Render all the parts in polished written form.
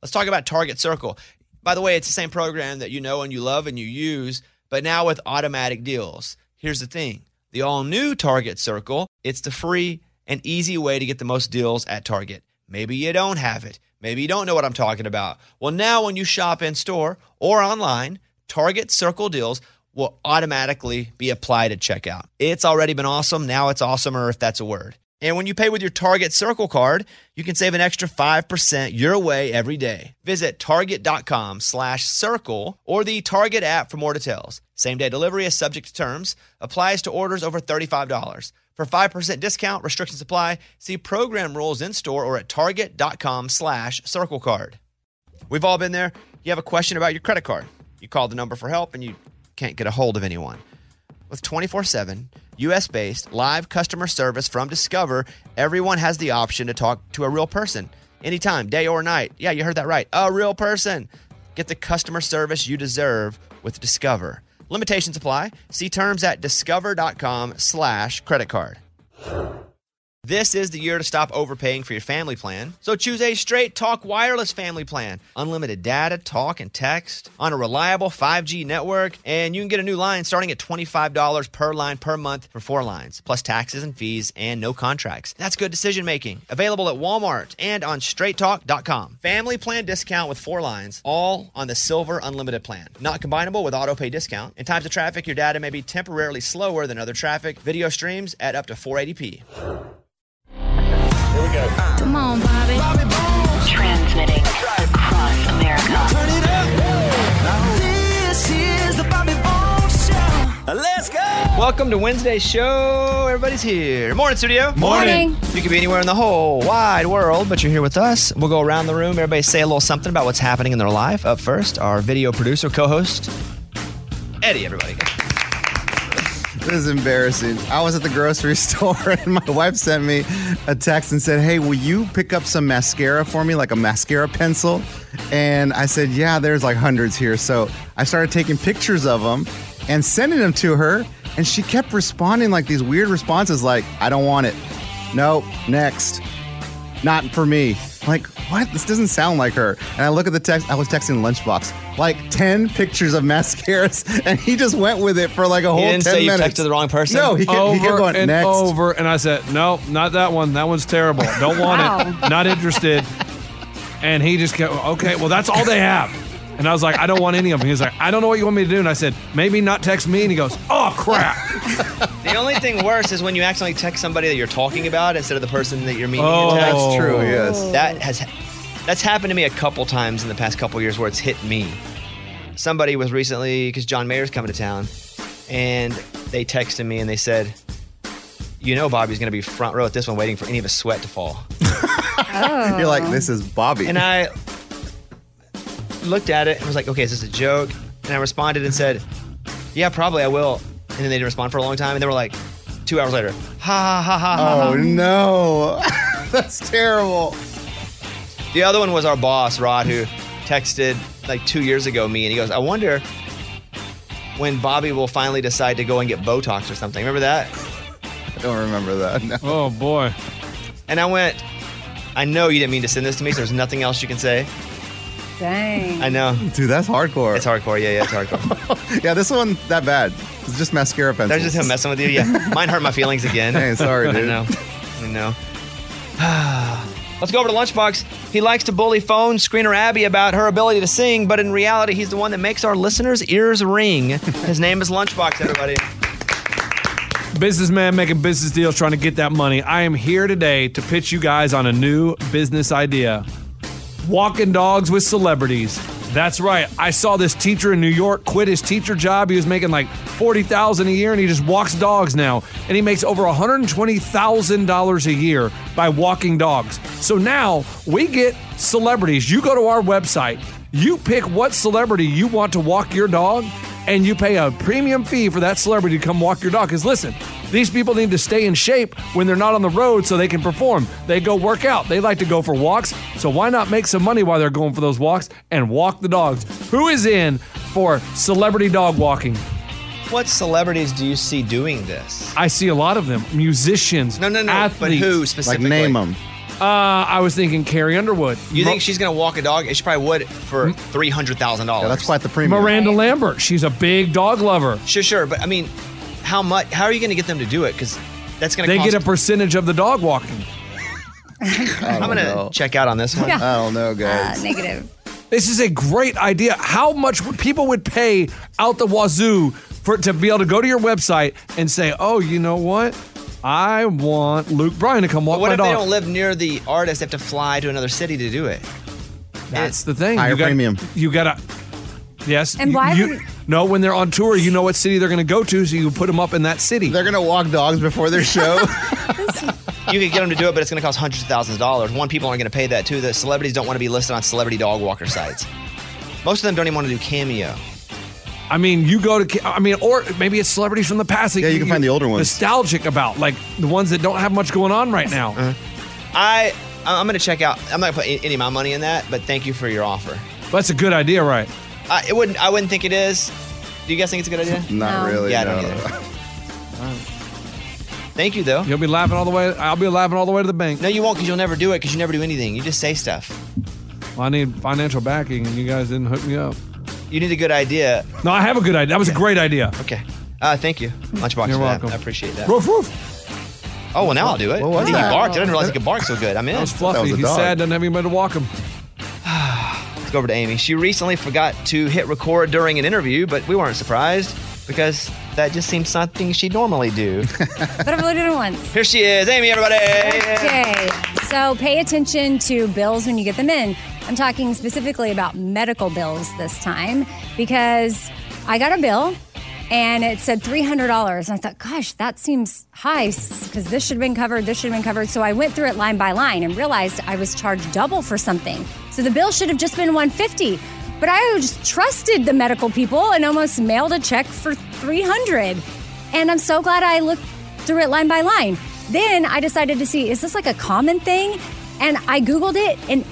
Let's talk about Target Circle. By the way, it's the same program that you know and you love and you use, but now with automatic deals. Here's the thing. The all-new Target Circle, it's the free and easy way to get the most deals at Target. Maybe you don't have it. Maybe you don't know what I'm talking about. Well, now when you shop in-store or online, Target Circle deals will automatically be applied at checkout. It's already been awesome. Now it's awesomer, if that's a word. And when you pay with your Target Circle card, you can save an extra 5% your way every day. Visit target.com/circle or the Target app for more details. Same-day delivery is subject to terms. Applies to orders over $35. For 5% discount, restrictions apply. See program rules in-store or at target.com/circle card. We've all been there. You have a question about your credit card. You call the number for help and you can't get a hold of anyone. With 24/7, U.S.-based live customer service from Discover, everyone has the option to talk to a real person anytime, day or night. Yeah, you heard that right. A real person. Get the customer service you deserve with Discover. Limitations apply. See terms at discover.com/credit card. This is the year to stop overpaying for your family plan. So choose a Straight Talk Wireless family plan. Unlimited data, talk, and text on a reliable 5G network. And you can get a new line starting at $25 per line per month for 4 lines, plus taxes and fees and no contracts. That's good decision making. Available at Walmart and on straighttalk.com. Family plan discount with 4 lines, all on the Silver Unlimited plan. Not combinable with auto pay discount. In times of traffic, your data may be temporarily slower than other traffic. Video streams at up to 480p. Here we go. Come on, Bobby. Transmitting across America. Turn it up. This is the Bobby Bones Show. Let's go. Welcome to Wednesday's show. Everybody's here. Morning, studio. Morning. You could be anywhere in the whole wide world, but you're here with us. We'll go around the room. Everybody say a little something about what's happening in their life. Up first, our video producer, co-host, Eddie, everybody. This is embarrassing. I was at the grocery store and my wife sent me a text and said, hey, will you pick up some mascara for me, like a mascara pencil? And I said, yeah, there's like hundreds here. So I started taking pictures of them and sending them to her. And she kept responding like these weird responses like, I don't want it. Nope, next. Not for me. Like, what? This doesn't sound like her. And I look at the text. I was texting Lunchbox. Like 10 pictures of mascaras, and he just went with it for like a whole 10 minutes. He didn't say you texted the wrong person? No, he kept going, and next. over, and I said, no, not that one. That one's terrible. Don't want it. Not interested. And he just kept, okay, well, that's all they have. And I was like, I don't want any of them. He was like, I don't know what you want me to do. And I said, maybe not text me. And he goes, oh, crap. The only thing worse is when you accidentally text somebody that you're talking about instead of the person that you're meaning Oh. to text. That's true, yes. That's happened to me a couple times in the past couple years where it's hit me. Somebody was recently, because John Mayer's coming to town, and they texted me and they said, you know Bobby's going to be front row at this one waiting for any of his sweat to fall. You're like, this is Bobby. And I looked at it and was like, okay, is this a joke? And I responded and said, yeah, probably I will. And then they didn't respond for a long time. And they were like, 2 hours later, ha, ha, ha, ha. Oh, no. That's terrible. The other one was our boss, Rod, who texted like 2 years ago me, and he goes, I wonder when Bobby will finally decide to go and get Botox or something. Remember that? I don't remember that. No. Oh, boy. And I went, I know you didn't mean to send this to me, so there's nothing else you can say. Dang. I know. Dude, that's hardcore. It's hardcore. Yeah, it's hardcore. Yeah, this one, that bad. It's just mascara pencils. That's just him messing with you. Yeah. Mine hurt my feelings again. Hey, sorry, dude. I know. Let's go over to Lunchbox. He likes to bully phone screener Abby about her ability to sing, but in reality, he's the one that makes our listeners' ears ring. His name is Lunchbox, everybody. Businessman making business deals, trying to get that money. I am here today to pitch you guys on a new business idea. Walking dogs with celebrities. That's right. I saw this teacher in New York quit his teacher job. He was making like $40,000 a year, and he just walks dogs now. And he makes over $120,000 a year by walking dogs. So now we get celebrities. You go to our website, you pick what celebrity you want to walk your dog, and you pay a premium fee for that celebrity to come walk your dog. Because listen, these people need to stay in shape when they're not on the road so they can perform. They go work out. They like to go for walks. So why not make some money while they're going for those walks and walk the dogs? Who is in for celebrity dog walking? What celebrities do you see doing this? I see a lot of them. Musicians, No. athletes. But who Like, specifically? name them. I was thinking Carrie Underwood. You think she's going to walk a dog? She probably would for $300,000. Yeah, that's quite the premium. Miranda Lambert. She's a big dog lover. Sure. But I mean, how much? How are you going to get them to do it? Because that's going to They cost. get a percentage of the dog walking. I'm going to check out on this one. Yeah. I don't know, guys. Negative. This is a great idea. How much people would pay out the wazoo to be able to go to your website and say, oh, you know what? I want Luke Bryan to come walk But what my if dog. they don't live near the artist? They have to fly to another city to do it. That's the thing. Higher premium. You got to. Yes. And why would- No, when they're on tour, you know what city they're going to go to, so you put them up in that city. They're going to walk dogs before their show. You could get them to do it, but it's going to cost hundreds of thousands of dollars. One, people aren't going to pay that. Two, the celebrities don't want to be listed on celebrity dog walker sites. Most of them don't even want to do Cameo. I mean, you go to, or maybe it's celebrities from the past. that Yeah, you can find the older ones. Nostalgic about, like the ones that don't have much going on right now. I'm going to check out. I'm not going to put any of my money in that, but thank you for your offer. That's a good idea, right? I wouldn't think it is. Do you guys think it's a good idea? Not No. really. Yeah, I no. don't either. Thank you, though. You'll be laughing all the way. I'll be laughing all the way to the bank. No, you won't, because you'll never do it, because you never do anything. You just say stuff. Well, I need financial backing, and you guys didn't hook me up. You need a good idea. No, I have a good idea. That was a great idea. Okay. Thank you, Lunchbox. You're for that. welcome. I appreciate that. Roof, roof. Oh, well, now I'll do it. What was I think that? he barked. I didn't realize he could bark so good. I'm in. That was Let's fluffy. was a He's dog. sad, doesn't have anybody to walk him. go over to Amy. She recently forgot to hit record during an interview, but we weren't surprised because that just seems something she'd normally do. But I've only done it once. Here she is. Amy, everybody. Okay, so pay attention to bills when you get them in. I'm talking specifically about medical bills this time because I got a bill and it said $300. And I thought, gosh, that seems high because this should have been covered, this should have been covered. So I went through it line by line and realized I was charged double for something. So the bill should have just been $150. But I just trusted the medical people and almost mailed a check for $300. And I'm so glad I looked through it line by line. Then I decided to see, is this like a common thing? And I Googled it, and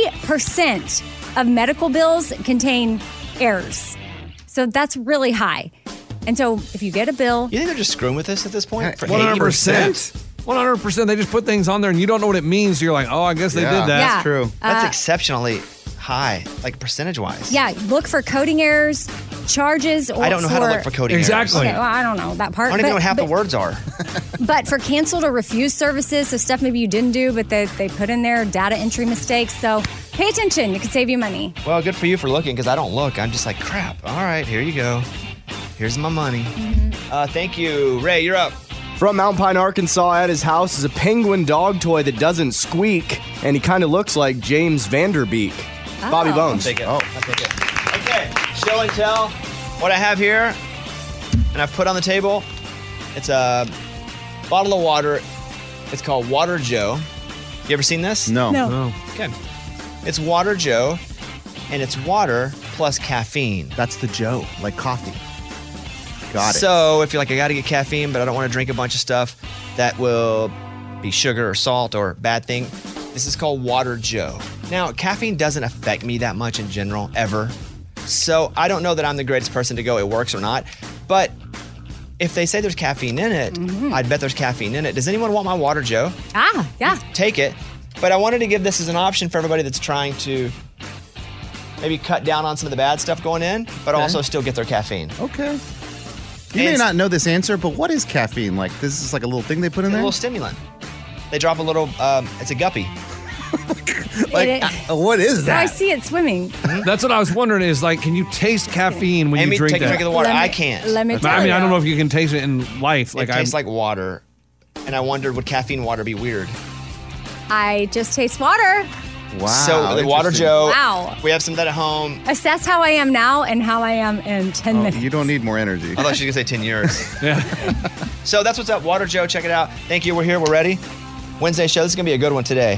80% of medical bills contain errors. So that's really high. And so if you get a bill, You think they're just screwing with us at this point? For 100%. 100%. They just put things on there, and you don't know what it means. So you're like, oh, I guess they Yeah. did that. yeah, That's true. That's exceptionally high, like percentage-wise. yeah, look for coding errors, charges, or I don't know how to look for coding Exactly. errors. Okay, well, I don't know that part. I don't even know what half the but- words are. But for canceled or refused services, so stuff maybe you didn't do, but they put in there data entry mistakes. So pay attention. It could save you money. Well, good for you for looking, because I don't look. I'm just like, crap. All right, here you go. Here's my money. Thank you. Ray, you're up. From Mount Pine, Arkansas, at his house is a penguin dog toy that doesn't squeak, and he kind of looks like James Vanderbeek. Bobby Oh. Bones. Take it. I'll take it. Okay, show and tell. What I have here, and I've put on the table, it's a bottle of water. It's called Water Joe. You ever seen this? No. No. Okay. It's Water Joe, and it's water plus caffeine. That's the Joe, like coffee. Got it. So if you're like, I got to get caffeine, but I don't want to drink a bunch of stuff that will be sugar or salt or bad thing, this is called Water Joe. Now, caffeine doesn't affect me that much in general, ever. So I don't know that I'm the greatest person to go, it works or not. But if they say there's caffeine in it, I'd bet there's caffeine in it. Does anyone want my Water Joe? Ah, yeah. Take it. But I wanted to give this as an option for everybody that's trying to maybe cut down on some of the bad stuff going in, but also still get their caffeine. Okay. You may It's- not know this answer, but what is caffeine? Like, this is like a little thing they put in A there? little stimulant. They drop a little, it's a guppy. Like, what is Oh, I that? see it swimming. That's what I was wondering is, like, can you taste caffeine when Amy, you drink take a that? drink of the water. Let me- I can't. Let me tell I mean, you. I don't know if you can taste it in life. It tastes like water. And I wondered, would caffeine water be weird? I just taste water. Wow. So the Water interesting. Joe. Wow. We have some that at home. Assess how I am now and how I am in 10 Oh, minutes. you don't need more energy. I thought she was going to say 10 years. Yeah. So that's what's up. Water Joe, check it out. Thank you. We're here. We're ready. Wednesday show. This is going to be a good one today.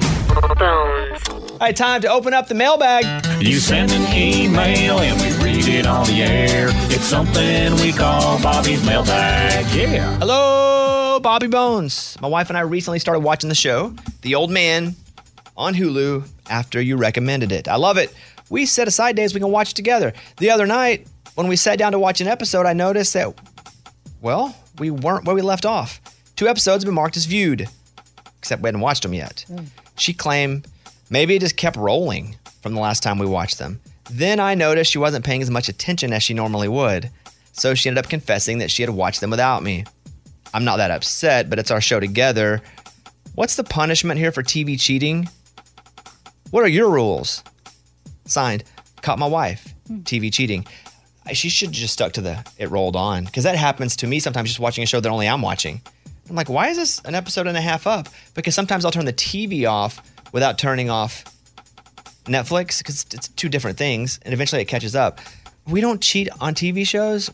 All right, time to open up the mailbag. You send an email and we read it on the air. It's something we call Bobby's mailbag. Yeah. Hello, Bobby Bones. My wife and I recently started watching the show, The Old Man, on Hulu after you recommended it. I love it. We set aside days we can watch together. The other night, when we sat down to watch an episode, I noticed that, well, we weren't where we left off. 2 episodes have been marked as viewed, except we hadn't watched them yet. She claimed maybe it just kept rolling from the last time we watched them. Then I noticed she wasn't paying as much attention as she normally would. So she ended up confessing that she had watched them without me. I'm not that upset, but it's our show together. What's the punishment here for TV cheating? What are your rules? Signed, Caught My Wife, TV cheating. She should have just stuck to the it rolled on, because that happens to me sometimes just watching a show that only I'm watching. I'm like, why is this an episode and a half up? Because sometimes I'll turn the TV off without turning off Netflix, because it's two different things, and eventually it catches up. We don't cheat on TV shows,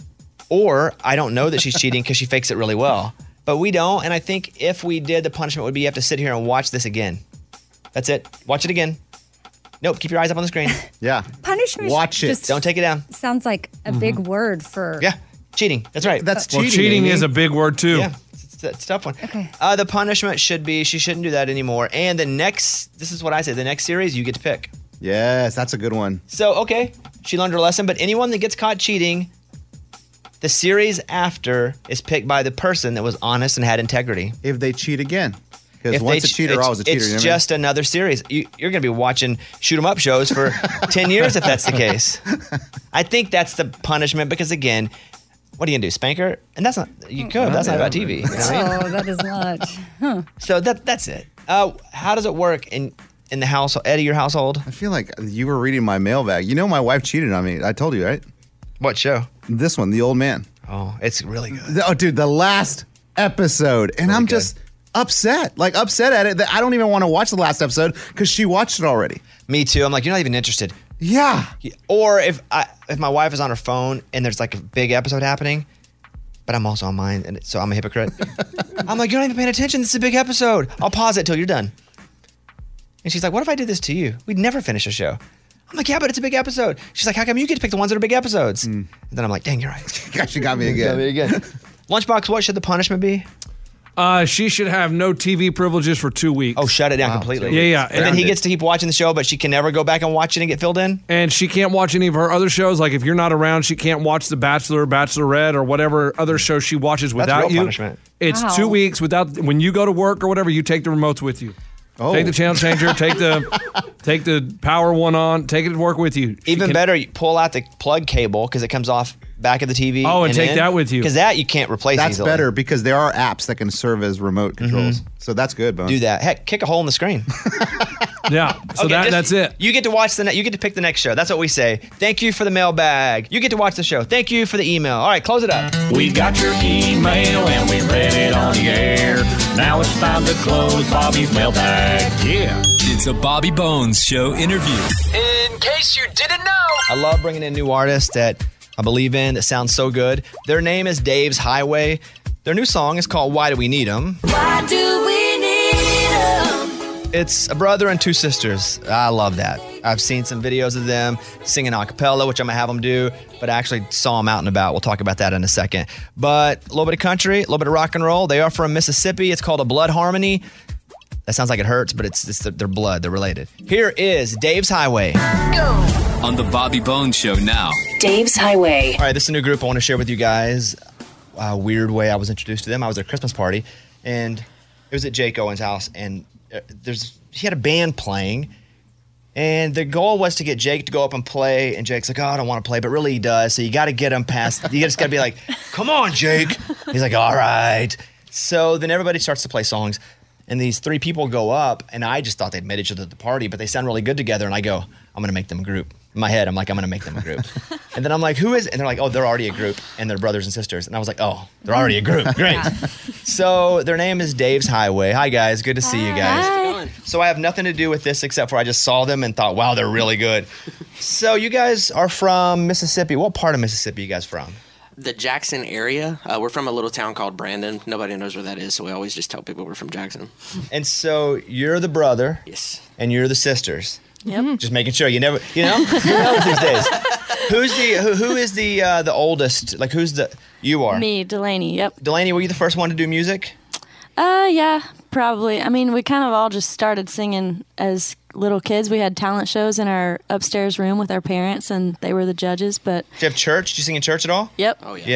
or I don't know that she's cheating because she fakes it really well. But we don't, and I think if we did, the punishment would be you have to sit here and watch this again. That's it. Watch it again. Nope, keep your eyes up on the screen. Yeah. Punishment. Watch it. just Don't take it down. Sounds like a big word for. Yeah, cheating. That's right. That's Well, cheating. cheating Amy. is a big word too. Yeah, it's a tough one. Okay. The punishment should be she shouldn't do that anymore. And this is what I said, the next series you get to pick. Yes, that's a good one. So, okay, she learned her lesson, but anyone that gets caught cheating, the series after is picked by the person that was honest and had integrity. If they cheat again. Because If once they a cheater, it's, always a cheater. It's you know what I mean? just another series. You're going to be watching shoot 'em up shows for 10 years if that's the case. I think that's the punishment because, again, what are you going to do, spank her? And that's not, you could, that's not about TV. You know what I mean? Oh, that is not. So that's it. How does it work in the household, Eddie, your household? I feel like you were reading my mailbag. You know my wife cheated on me. I told you, right? What show? This one, The Old Man. Oh, it's really good. Oh, dude, the last episode. And I'm just upset at it that I don't even want to watch the last episode because she watched it already. Me too. I'm like, you're not even interested. Yeah. Or if my wife is on her phone and there's like a big episode happening, but I'm also on mine, and so I'm a hypocrite. I'm like, you're not even paying attention. This is a big episode. I'll pause it till you're done. And she's like, what if I did this to you? We'd never finish a show. I'm like, yeah, but it's a big episode. She's like, how come you get to pick the ones that are big episodes? And then I'm like, dang, you're right. Gosh, you got me again. Lunchbox, what should the punishment be? She should have no TV privileges for 2 weeks. Oh, shut it down completely. Yeah. And then he gets to keep watching the show, but she can never go back and watch it and get filled in? And she can't watch any of her other shows. Like if you're not around, she can't watch The Bachelor, Bachelorette, or whatever other show she watches without real you. punishment. It's Wow. 2 weeks without. When you go to work or whatever, you take the remotes with you. Oh. Take the channel changer. Take the power one on. Take it to work with you. Even better, you pull out the plug cable because it comes off back of the TV. Oh, and take that with you. Because that you can't replace That's easily. better because there are apps that can serve as remote controls. So that's good, Bone. Do that. Heck, kick a hole in the screen. Yeah. So Okay, that's it. You get to watch you get to pick the next show. That's what we say. Thank you for the mailbag. You get to watch the show. Thank you for the email. All right, close it up. We got your email and we read it on the air. Now it's time to close Bobby's mailbag. Yeah. It's a Bobby Bones Show interview. In case you didn't know, I love bringing in new artists that I believe in that sound so good. Their name is Dave's Highway. Their new song is called Why Do We Need 'Em? Why do we need 'em? It's a brother and two sisters. I love that. I've seen some videos of them singing a cappella, which I'm going to have them do, but I actually saw them out and about. We'll talk about that in a second. But a little bit of country, a little bit of rock and roll. They are from Mississippi. It's called A Blood Harmony. That sounds like it hurts, but it's their blood. They're related. Here is Dave's Highway. On the Bobby Bones Show now. Dave's Highway. All right, this is a new group I want to share with you guys. A weird way I was introduced to them. I was at a Christmas party, and it was at Jake Owen's house, and he had a band playing, and the goal was to get Jake to go up and play, and Jake's like, oh, I don't want to play, but really he does, so you got to get him past, you just got to be like, come on, Jake. He's like, all right. So then everybody starts to play songs, and these three people go up, and I just thought they'd met each other at the party, but they sound really good together, and I go, I'm going to make them a group. In my head, I'm like, I'm going to make them a group. And then I'm like, who is it? And they're like, oh, they're already a group, and they're brothers and sisters. And I was like, oh, they're already a group. Great. So their name is Dave's Highway. Hi, guys. Good to see you guys. Hi. So I have nothing to do with this except for I just saw them and thought, wow, they're really good. So you guys are from Mississippi. What part of Mississippi are you guys from? The Jackson area. We're from a little town called Brandon. Nobody knows where that is, so we always just tell people we're from Jackson. And so you're the brother. Yes. And you're the sisters. Yep. Just making sure you never, who knows these days? Who is the oldest? Like you are? Me, Delaney, yep. Delaney, were you the first one to do music? Yeah, probably. I mean, we kind of all just started singing as little kids. We had talent shows in our upstairs room with our parents, and they were the judges, but... Do you have church? Do you sing in church at all? Yep. Oh, yeah. Yeah.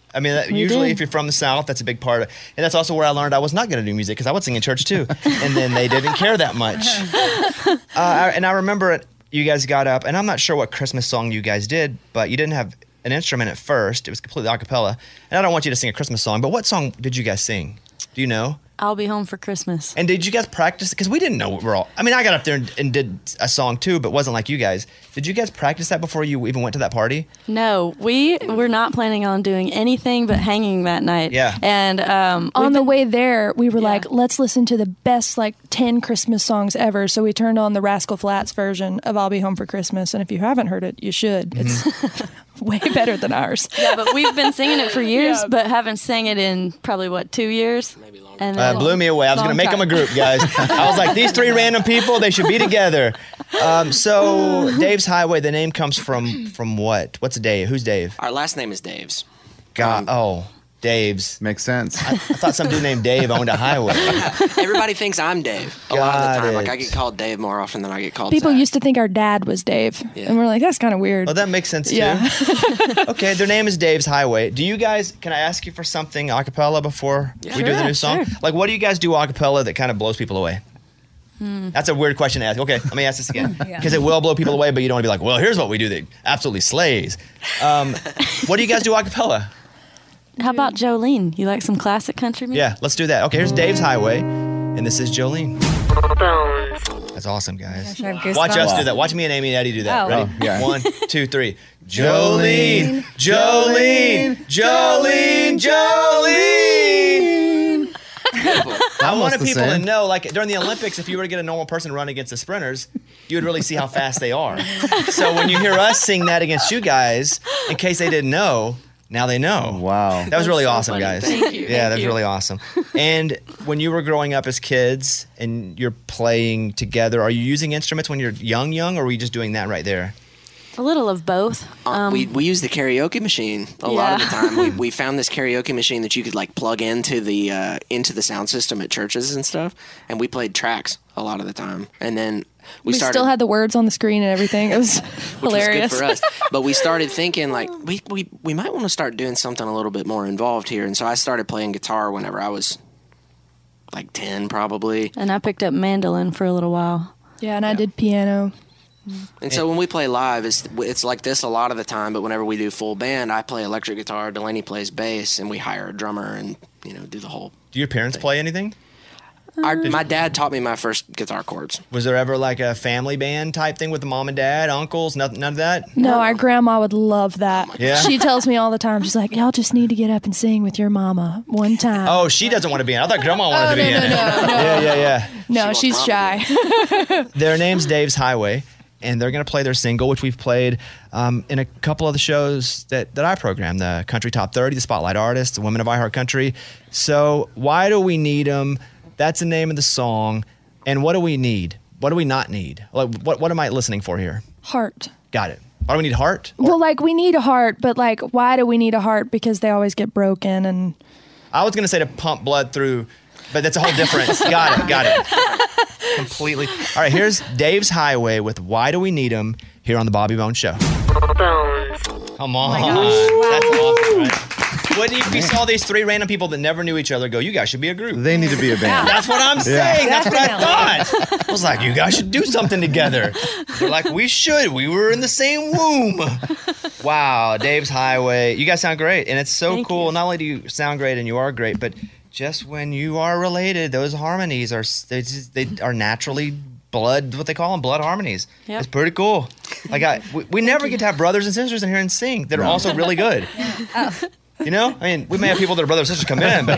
I mean, usually if you're from the South, that's a big part of, and that's also where I learned I was not going to do music because I would sing in church too, and then they didn't care that much. And I remember you guys got up, and I'm not sure what Christmas song you guys did, but you didn't have an instrument at first. It was completely a cappella, and I don't want you to sing a Christmas song, but what song did you guys sing? Do you know? I'll Be Home for Christmas. And did you guys practice? Because we didn't know we're all. I mean, I got up there and did a song too, but it wasn't like you guys. Did you guys practice that before you even went to that party? No, we were not planning on doing anything but hanging that night. Yeah. And on the way there, we were like, let's listen to the best 10 Christmas songs ever. So we turned on the Rascal Flatts version of I'll Be Home for Christmas. And if you haven't heard it, you should. It's way better than ours. Yeah, but we've been singing it for years, but haven't sang it in probably, 2 years? Maybe longer. And blew me away. I was going to make them a group, guys. I was like, these 3 random people, they should be together. So Dave's Highway, the name comes from what? What's Dave? Who's Dave? Our last name is Dave's. Dave's. Makes sense. I thought some dude named Dave owned a highway. Everybody thinks I'm Dave a lot of the time. Like I get called Dave more often than I get called People Zach. used to think our dad was Dave. Yeah. And we're like, that's kind of weird. Oh, that makes sense too. Yeah. Okay, their name is Dave's Highway. Do you guys, can I ask you for something a cappella before we do the new song? Sure. Like, what do you guys do a cappella that kind of blows people away? That's a weird question to ask. Okay, let me ask this again. Because it will blow people away, but you don't want to be like, well, here's what we do that absolutely slays. What do you guys do a cappella? How about Jolene? You like some classic country music? Yeah, let's do that. Okay, here's Dave's Highway, and this is Jolene. That's awesome, guys. Watch us do that. Watch me and Amy and Eddie do that. Oh. Ready? Yeah. 1, 2, 3. Jolene, Jolene, Jolene, Jolene. I wanted people to know, like during the Olympics, if you were to get a normal person run against the sprinters, you would really see how fast they are. So when you hear us sing that against you guys, in case they didn't know, now they know. Wow. That was really so awesome, funny. guys. Thank you. Yeah, that was really awesome. And when you were growing up as kids and you're playing together, are you using instruments when you're young, or were you just doing that right there? A little of both. We use the karaoke machine a lot of the time. We found this karaoke machine that you could plug into the sound system at churches and stuff, and we played tracks a lot of the time. And then we started, still had the words on the screen and everything. It was hilarious. Which was good for us. But we started thinking we might want to start doing something a little bit more involved here. And so I started playing guitar whenever I was 10 probably. And I picked up mandolin for a little while. Yeah, and I did piano. And so when we play live, it's like this a lot of the time. But whenever we do full band, I play electric guitar, Delaney plays bass, and we hire a drummer and do the whole. Do your parents play anything? My dad taught me my first guitar chords. Was there ever a family band type thing with the mom and dad, uncles, none of that? No, our grandma would love that. Yeah? She tells me all the time, she's like, y'all just need to get up and sing with your mama one time. Oh, she doesn't want to be in it. I thought grandma wanted to be in it. No. Yeah. No, she's shy. Their name's Dave's Highway, and they're going to play their single, which we've played in a couple of the shows that I program, the Country Top 30, the Spotlight Artists, the Women of iHeart Country. So why do we need them? That's the name of the song. And what do we need? What do we not need? What am I listening for here? Heart. Got it. Why do we need heart? Well, we need a heart, but why do we need a heart? Because they always get broken. And I was going to say to pump blood through, but that's a whole difference. Got it. Completely. All right, here's Dave's Highway with Why Do We Need 'Em here on the Bobby Bones Show. Come on. That's awesome, right? When we saw these 3 random people that never knew each other go, you guys should be a group. They need to be a band. That's what I'm saying. That's what I thought. I was like, you guys should do something together. They're like, we should. We were in the same womb. Wow, Dave's Highway. You guys sound great. And it's so cool. Not only do you sound great and you are great, but just when you are related, those harmonies are they are naturally blood, what they call them, blood harmonies. Yep. It's pretty cool. We never get to have brothers and sisters in here and sing that are also really good. You know? I mean, we may have people that are brothers and sisters come in, but...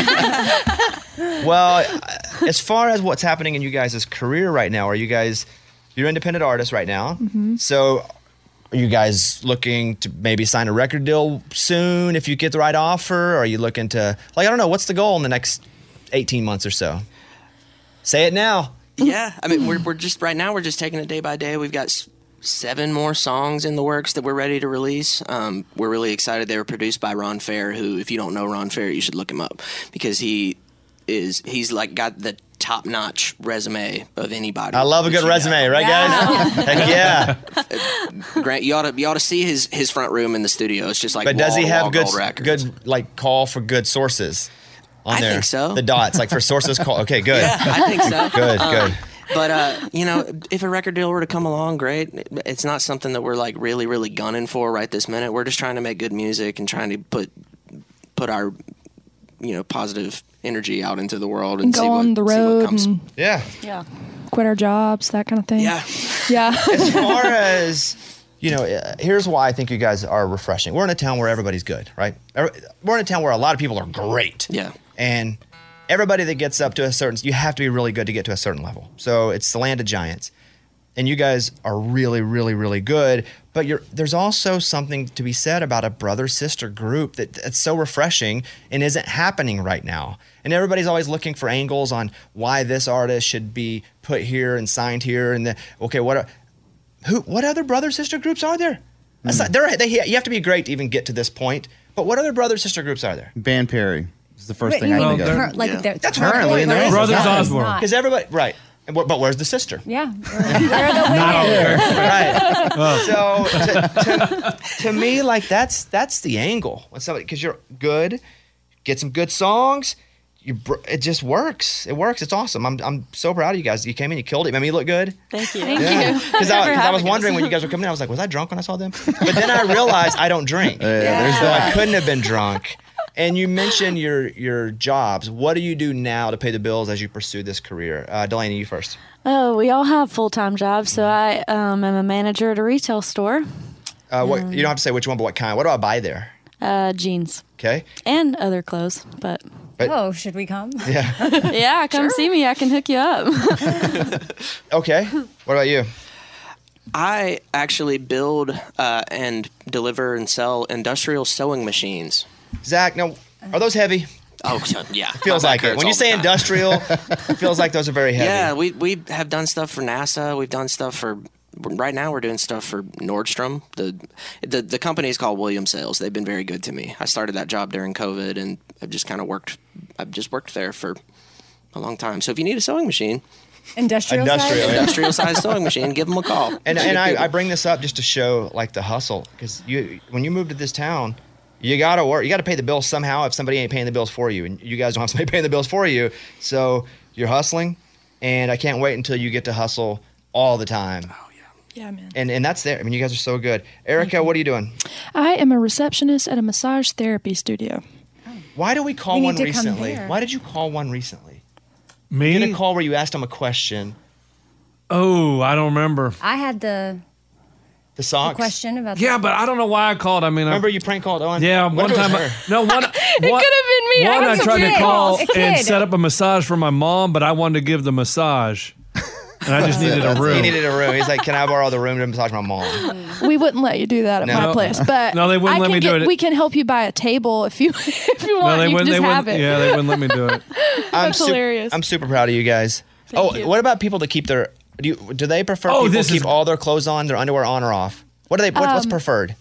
Well, as far as what's happening in you guys' career right now, you're independent artists right now. Mm-hmm. So are you guys looking to maybe sign a record deal soon if you get the right offer? Or are you looking to, I don't know, what's the goal in the next 18 months or so? Say it now. Yeah. I mean, we're just, right now, we're just taking it day by day. We've got 7 more songs in the works that we're ready to release. We're really excited. They were produced by Ron Fair, who, if you don't know Ron Fair, you should look him up because he's got the top-notch resume of anybody. I love a good resume, right, guys? Heck yeah. Grant, you ought to see his front room in the studio. It's just like But does he have gold records. good like call for good sources on I there? think so. The dots, like for sources call. Okay, good. Yeah, I think so. Good. But if a record deal were to come along, great. It's not something that we're like really, really gunning for right this minute. We're just trying to make good music and trying to put our positive energy out into the world and go on the road and yeah, quit our jobs, that kind of thing. Yeah. As far as here's why I think you guys are refreshing. We're in a town where everybody's good, right? We're in a town where a lot of people are great. Yeah. And everybody that gets up to you have to be really good to get to a certain level. So it's the land of giants. And you guys are really, really, really good. But there's also something to be said about a brother-sister group that's so refreshing and isn't happening right now. And everybody's always looking for angles on why this artist should be put here and signed here. And what other brother-sister groups are there? You have to be great to even get to this point. But what other brother-sister groups are there? Van Perry is the first thing I think of. That's currently in there. Brothers Osborne. Because everybody, right. But where's the sister? Yeah. Where are the women? Right. So to me, like that's the angle. When somebody, because you're good, get some good songs, it just works. It works. It's awesome. I'm so proud of you guys. You came in, you killed it. I mean, you look good. Thank you. Because I was wondering when you guys were coming in, I was like, was I drunk when I saw them? But then I realized I don't drink. So I couldn't have been drunk. And you mentioned your jobs. What do you do now to pay the bills as you pursue this career? Delaney, you first. Oh, we all have full-time jobs. So I am a manager at a retail store. You don't have to say which one, but what kind? What do I buy there? Jeans. Okay. And other clothes, but should we come? Yeah. Yeah, come see me. I can hook you up. Okay. What about you? I actually build and deliver and sell industrial sewing machines. Zach, now, are those heavy? Oh, yeah. It feels like it. When you say industrial, it feels like those are very heavy. Yeah, we have done stuff for NASA. We've done stuff for... Right now, we're doing stuff for Nordstrom. The company is called Williams Sales. They've been very good to me. I started that job during COVID, and I've just worked there for a long time. So if you need a sewing machine... Industrial size sewing machine, give them a call. And I bring this up just to show like the hustle, because when you move to this town, you gotta work. You gotta pay the bills somehow if somebody ain't paying the bills for you, and you guys don't have somebody paying the bills for you. So you're hustling, and I can't wait until you get to hustle all the time. Oh yeah, yeah, man. And that's there. I mean, you guys are so good. Erica, what are you doing? I am a receptionist at a massage therapy studio. Why do we call one recently? Why did you call one recently? Me? You did a call where you asked them a question. Oh, I don't remember. I had the socks question about. Yeah, but I don't know why I called. I mean, remember you prank called Owen? Yeah, one time. It could have been me. I tried to call and set up a massage for my mom, but I wanted to give the massage, and I just needed a room. He needed a room. He's like, "Can I borrow the room to massage my mom?" We wouldn't let you do that at my place, but no, they wouldn't let me do it. We can help you buy a table if you want. No, you can just have it. Yeah, they wouldn't let me do it. That's hilarious. I'm super proud of you guys. Thank you. What about people that keep their? Do they prefer people keep all their clothes on, their underwear on or off? What do they? What's preferred?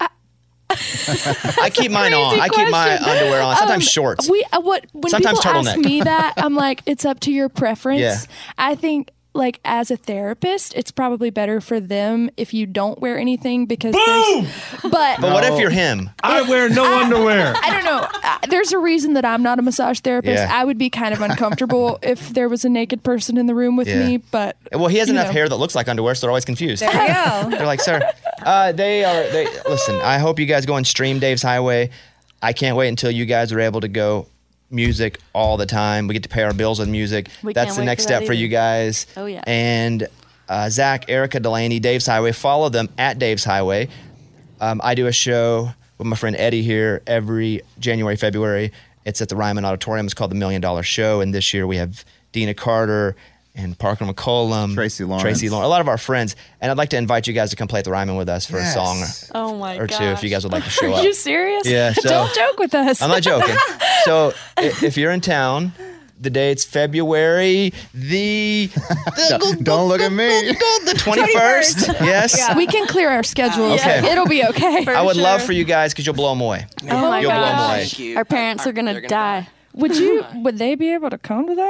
I keep mine on. I keep my underwear on. Sometimes shorts. When sometimes people turtleneck. ask me that, I'm like, it's up to your preference. Yeah. I think, like, as a therapist, it's probably better for them if you don't wear anything because But what if you're him? I wear no underwear. I don't know. There's a reason that I'm not a massage therapist. Yeah. I would be kind of uncomfortable if there was a naked person in the room with me. But well, he has enough hair that looks like underwear, so they're always confused. There you go. They're like, sir, listen, I hope you guys go and stream Dave's Highway. I can't wait until you guys are able to go music all the time. We get to pay our bills with music. That's the next step for you guys. Oh, yeah. And Zach, Erica, Delaney, Dave's Highway. Follow them at Dave's Highway. I do a show with my friend Eddie here every January, February. It's at the Ryman Auditorium. It's called The $1 Million Show. And this year we have Dina Carter and Parker McCollum. Tracy Lawrence. A lot of our friends. And I'd like to invite you guys to come play at the Ryman with us for a song or two if you guys would like to show up. Are you serious? Yeah. So, don't joke with us. I'm not joking. So if you're in town, the date's February don't look at me. The 21st. Yes. Yeah. We can clear our schedule. Okay. It'll be okay. I would love for you guys because you'll blow them away. Oh my You'll blow them away. gosh. Our parents are going to die. Would they be able to come to that?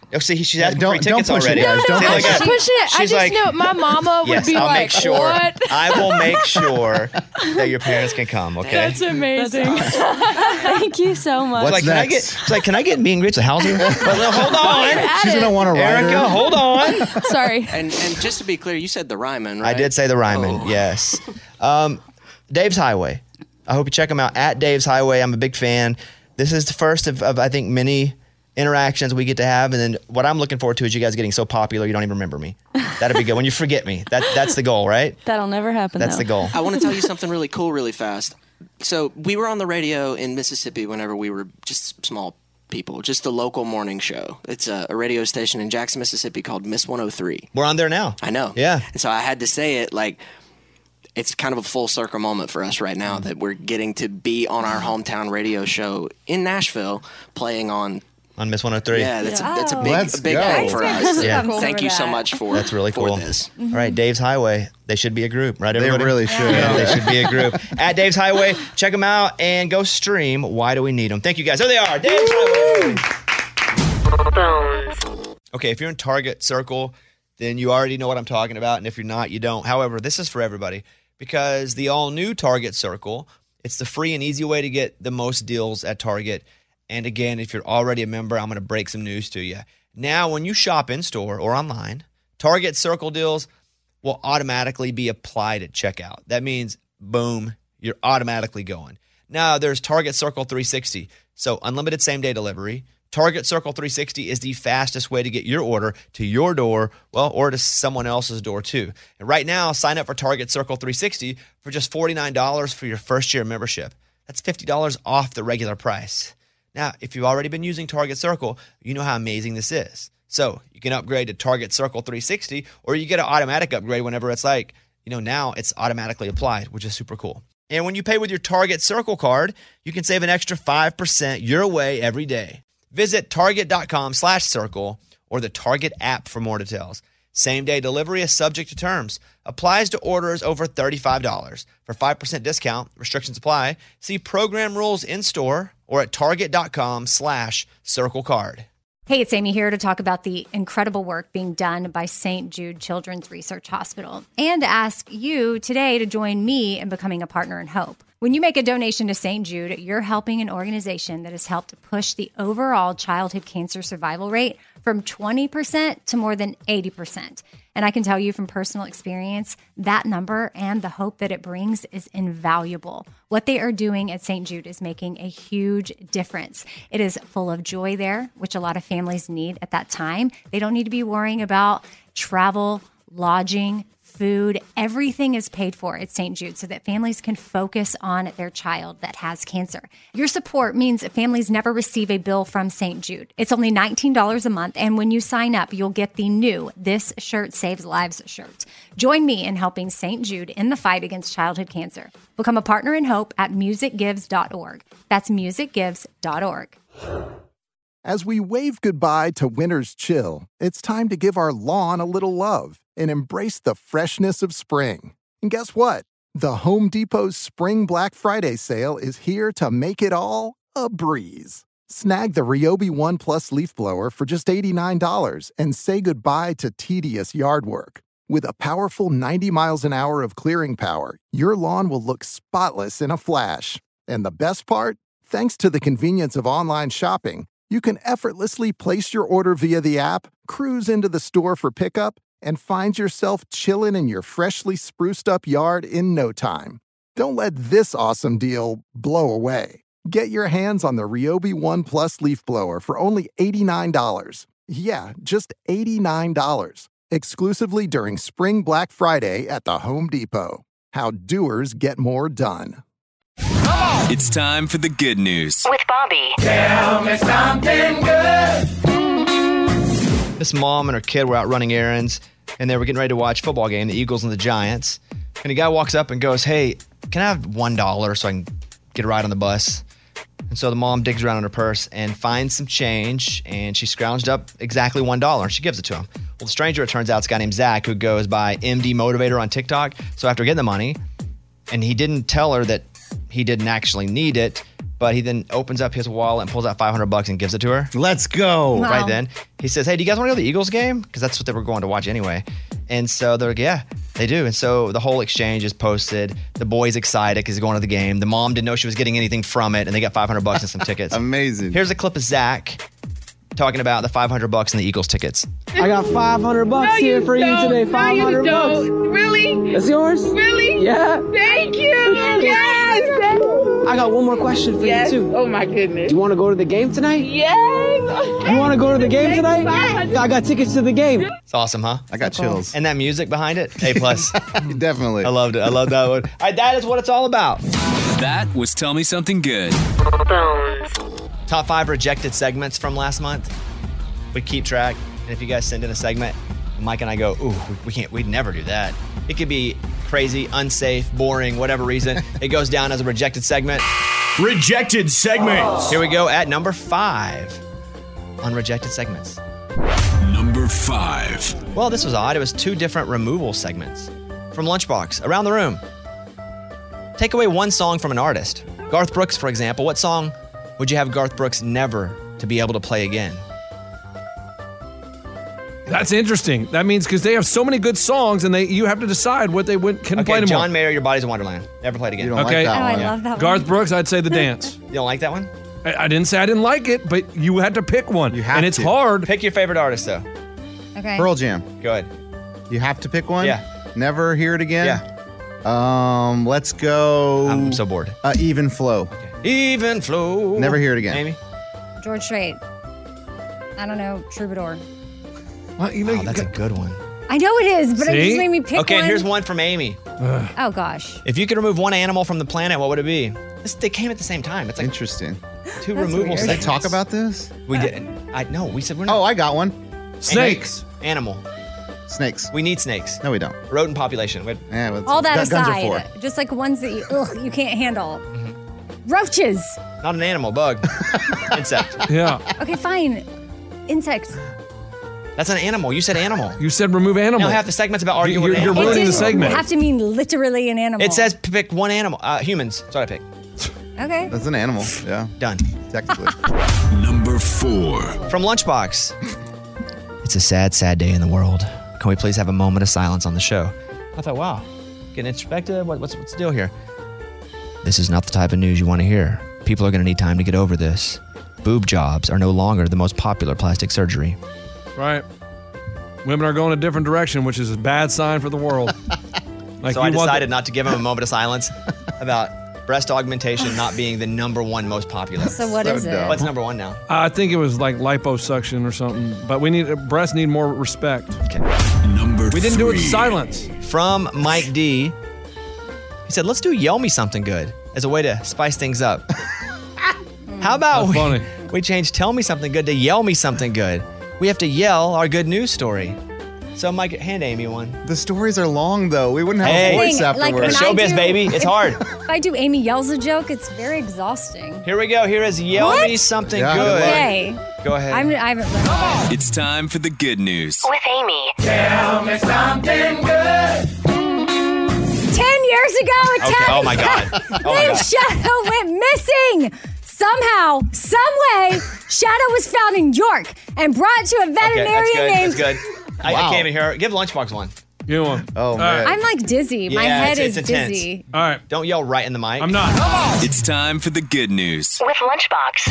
Oh, see, she's asking for free don't tickets push it, already. guys. Don't I'm push not it. pushing it. I She's just like, know my mama would yes, be I'll like, make sure. what? I will make sure that your parents can come, okay? That's amazing. Thank you so much. She's like, can I get meet and greets with Halsey? Well, hold on. She's going to want to ride Erica, her. hold on. Sorry. And just to be clear, you said the Ryman, right? I did say the Ryman, yes. Dave's Highway. I hope you check them out at Dave's Highway. I'm a big fan. This is the first of I think, many interactions we get to have. And then what I'm looking forward to is you guys getting so popular you don't even remember me. That'd be good. When you forget me. That's the goal, right? That'll never happen. That's the goal. I want to tell you something really cool really fast. So we were on the radio in Mississippi whenever we were just small people, just a local morning show. It's a radio station in Jackson, Mississippi called Miss 103. We're on there now. I know. Yeah. And so I had to say it like, it's kind of a full circle moment for us right now that we're getting to be on our hometown radio show in Nashville playing on Miss 103. Yeah, that's a Let's big go. thing for us. Yeah. Thank you so much for That's really cool. this. All right, Dave's Highway. They should be a group, right, They everybody? really should. Yeah, they should be a group. At Dave's Highway, check them out and go stream Why Do We Need Them. Thank you, guys. There they are. Dave's Highway. Okay, if you're in Target Circle, then you already know what I'm talking about. And if you're not, you don't. However, this is for everybody because the all-new Target Circle, it's the free and easy way to get the most deals at Target. And again, if you're already a member, I'm going to break some news to you. Now, when you shop in-store or online, Target Circle deals will automatically be applied at checkout. That means, boom, you're automatically going. Now, there's Target Circle 360, so unlimited same-day delivery. Target Circle 360 is the fastest way to get your order to your door, well, or to someone else's door too. And right now, sign up for Target Circle 360 for just $49 for your first year membership. That's $50 off the regular price. Now, if you've already been using Target Circle, you know how amazing this is. So you can upgrade to Target Circle 360, or you get an automatic upgrade whenever it's like, now it's automatically applied, which is super cool. And when you pay with your Target Circle card, you can save an extra 5% your way every day. Visit Target.com/circle or the Target app for more details. Same-day delivery is subject to terms. Applies to orders over $35. For 5% discount, restrictions apply. See program rules in-store or at Target.com/circlecard. Hey, it's Amy here to talk about the incredible work being done by St. Jude Children's Research Hospital and to ask you today to join me in becoming a partner in hope. When you make a donation to St. Jude, you're helping an organization that has helped push the overall childhood cancer survival rate from 20% to more than 80%. And I can tell you from personal experience, that number and the hope that it brings is invaluable. What they are doing at St. Jude is making a huge difference. It is full of joy there, which a lot of families need at that time. They don't need to be worrying about travel, lodging, food. Everything is paid for at St. Jude so that families can focus on their child that has cancer. Your support means families never receive a bill from St. Jude. It's only $19 a month, and when you sign up, you'll get the new This Shirt Saves Lives shirt. Join me in helping St. Jude in the fight against childhood cancer. Become a partner in hope at musicgives.org. That's musicgives.org. As we wave goodbye to winter's chill, it's time to give our lawn a little love and embrace the freshness of spring. And guess what? The Home Depot's Spring Black Friday sale is here to make it all a breeze. Snag the Ryobi One Plus leaf blower for just $89 and say goodbye to tedious yard work. With a powerful 90 miles an hour of clearing power, your lawn will look spotless in a flash. And the best part? Thanks to the convenience of online shopping, you can effortlessly place your order via the app, cruise into the store for pickup, and find yourself chilling in your freshly spruced up yard in no time. Don't let this awesome deal blow away. Get your hands on the Ryobi One Plus leaf blower for only $89. Yeah, just $89. Exclusively during Spring Black Friday at the Home Depot. How doers get more done. It's time for the good news. With Bobby. Tell me something good. This mom and her kid were out running errands, and they were getting ready to watch a football game, the Eagles and the Giants. And a guy walks up and goes, "Hey, can I have $1 so I can get a ride on the bus?" And so the mom digs around in her purse and finds some change, and she scrounged up exactly $1, and she gives it to him. Well, the stranger, it turns out, is a guy named Zach, who goes by MD Motivator on TikTok. So after getting the money, and he didn't tell her that he didn't actually need it, But he then opens up his wallet and pulls out $500 and gives it to her. Let's go. Wow. Right then. He says, hey, do you guys want to go to the Eagles game? Because that's what they were going to watch anyway. And so they're like, yeah, they do. And so the whole exchange is posted. The boy's excited because he's going to the game. The mom didn't know she was getting anything from it, and they got $500 and some tickets. Amazing. Here's a clip of Zach talking about the $500 and the Eagles tickets. I got $500 here for you today. $500. Really? That's yours? Really? Yeah. Thank you. Yes. I got one more question for you too. Oh my goodness. Do you want to go to the game tonight? Yes. You want to go to the game tonight? Yes. I got tickets to the game. It's awesome, huh? I got chills. And that music behind it, A+. Definitely. I loved it. I love that one. All right, that is what it's all about. That was Tell Me Something Good. Top 5 rejected segments from last month. We keep track. And if you guys send in a segment, Mike and I go, ooh, we'd never do that. It could be crazy, unsafe, boring, whatever reason. It goes down as a rejected segment. Rejected segments. Here we go at number 5 on rejected segments. Number 5. Well, this was odd. It was 2 different removal segments from Lunchbox. Around the room. Take away one song from an artist. Garth Brooks, for example. What song would you have Garth Brooks never to be able to play again? That's interesting. That means because they have so many good songs, and you have to decide what they can play anymore. John Mayer, Your Body's a Wonderland. Never played again. You don't like that one. I love that Garth one. Brooks, I'd say The Dance. You don't like that one? I didn't say I didn't like it, but you had to pick one. You have and it's to. hard. Pick your favorite artist, though. Okay. Pearl Jam. Go ahead. You have to pick one? Yeah. Never hear it again? Yeah. Let's go. I'm so bored. Even Flow. Even Flow. Never hear it again. Amy? George Strait. I don't know. Troubadour. Well, you know, That's a good one. I know it is, but it See? just made me pick Okay, one. and here's one from Amy. Oh, gosh. If you could remove one animal from the planet, what would it be? They came at the same time. It's like Interesting. 2 That's removal weird. Did they segments. talk about this? We didn't. No, we said we're not. Oh, I got one. Snakes. Animal. Snakes. We need snakes. No, we don't. Rodent population. Yeah, well, All that guns are aside, for. just like ones that you can't handle. Roaches. Not an animal, bug. Insect. Yeah. Okay, fine. Insects. That's an animal. You said animal. You said remove animal. Now half the segment's about arguing with You're animals. ruining the didn't segment. have to mean literally an animal. It says pick one animal. Humans. That's what I picked. Okay. That's an animal. Yeah, Done. technically. Number 4. From Lunchbox. It's a sad, sad day in the world. Can we please have a moment of silence on the show? I thought, wow, getting introspective. What's the deal here? This is not the type of news you want to hear. People are going to need time to get over this. Boob jobs are no longer the most popular plastic surgery. Right. Women are going a different direction, which is a bad sign for the world. So I decided not to give him a moment of silence about breast augmentation not being the number 1 most popular. So what is it? What's number 1 now? I think it was like liposuction or something. But breasts need more respect. Okay. Number 3. We didn't do it in silence. From Mike D. He said, let's do Yell Me Something Good as a way to spice things up. How about That's funny. we change Tell Me Something Good to Yell Me Something Good? We have to yell our good news story. So, Mike, hand Amy one. The stories are long, though. We wouldn't have Hey. a voice Like, when afterwards. I Showbiz, do- baby. It's hard. If I do Amy yells a joke, it's very exhausting. Here we go. Here is Yell What? Me Something Yeah, Good. good luck. Okay. Go ahead. I haven't read that. It's time for the good news. With Amy. 10 years ago, a Okay, tabby oh my God. cat Oh my named God. Shadow went missing. Somehow, some way, Shadow was found in York and brought to a Okay, that's veterinarian good. named. That's good. I Wow. can't even hear her. Give Lunchbox one. Give me one. Oh, All man. I'm like dizzy. My Yeah, head it's is intense. dizzy. All right. Don't yell right in the mic. I'm not. It's time for the good news. With Lunchbox.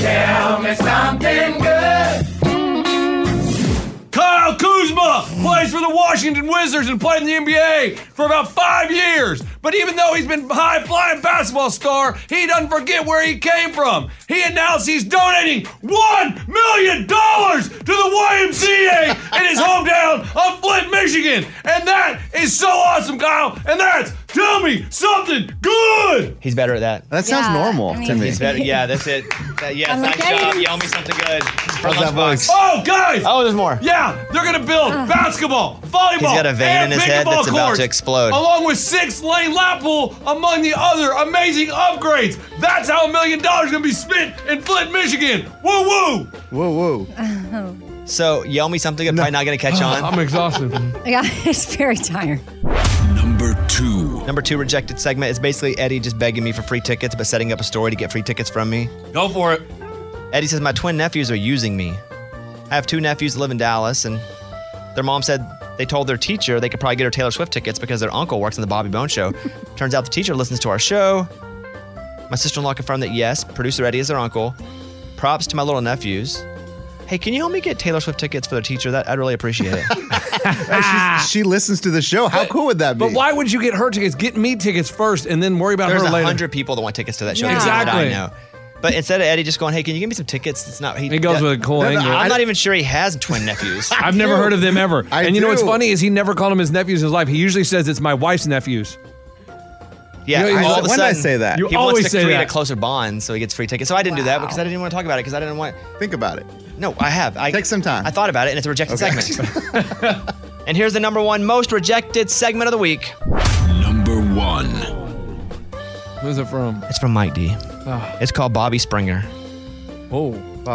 Kyle Kuzma plays for the Washington Wizards and played in the NBA for about 5 years. But even though he's been a high-flying basketball star, he doesn't forget where he came from. He announced he's donating $1 million to the YMCA in his hometown of Flint, Michigan. And that is so awesome, Kyle. And that's Tell Me Something Good. He's better at that. That sounds Yeah, normal I mean- to me. He's better. Yeah, that's it. Yes, I'm nice okay. job. Yell Me Something Good. How's that voice? Oh, guys. Oh, there's more. Yeah, they're going to build basketball, volleyball, He's got a vein and in his head pickleball that's about courts, to explode. along with 6-lane lap pool, among the other amazing upgrades. That's how $1 million is going to be spent in Flint, Michigan. Woo woo! Whoa, whoa. So, Yell Me Something Good. Probably not going to catch on. I'm exhausted. Yeah, it's very tired. Number 2. Number 2 rejected segment is basically Eddie just begging me for free tickets, but setting up a story to get free tickets from me. Go for it. Eddie says, my twin nephews are using me. I have 2 nephews that live in Dallas, and their mom said they told their teacher they could probably get her Taylor Swift tickets because their uncle works on the Bobby Bones Show. Turns out the teacher listens to our show. My sister-in-law confirmed that yes, producer Eddie is their uncle. Props to my little nephews. Hey, can you help me get Taylor Swift tickets for their teacher? I'd really appreciate it. She listens to the show. How cool would that be? But why would you get her tickets? Get me tickets first and then worry about There's her later. 100 people that want tickets to that show. Yeah. Exactly. I Exactly. know. But instead of Eddie just going, hey, can you give me some tickets? It's not. He goes with a cool angle. I'm not even sure he has twin nephews. I've never heard of them ever. And you know what's funny is he never called them his nephews in his life. He usually says it's my wife's nephews. Yeah, You know, all of a when sudden, did I say that? You he always wants to say create that. a closer bond, so he gets free tickets. So I didn't do that because I didn't want to talk about it because I didn't want. Think about it. No, I have. Take some time. I thought about it, and it's a rejected segment. And here's the number 1 most rejected segment of the week. Number 1. Who's it from? It's from Mike D. Oh. It's called Bobby Springer. Oh.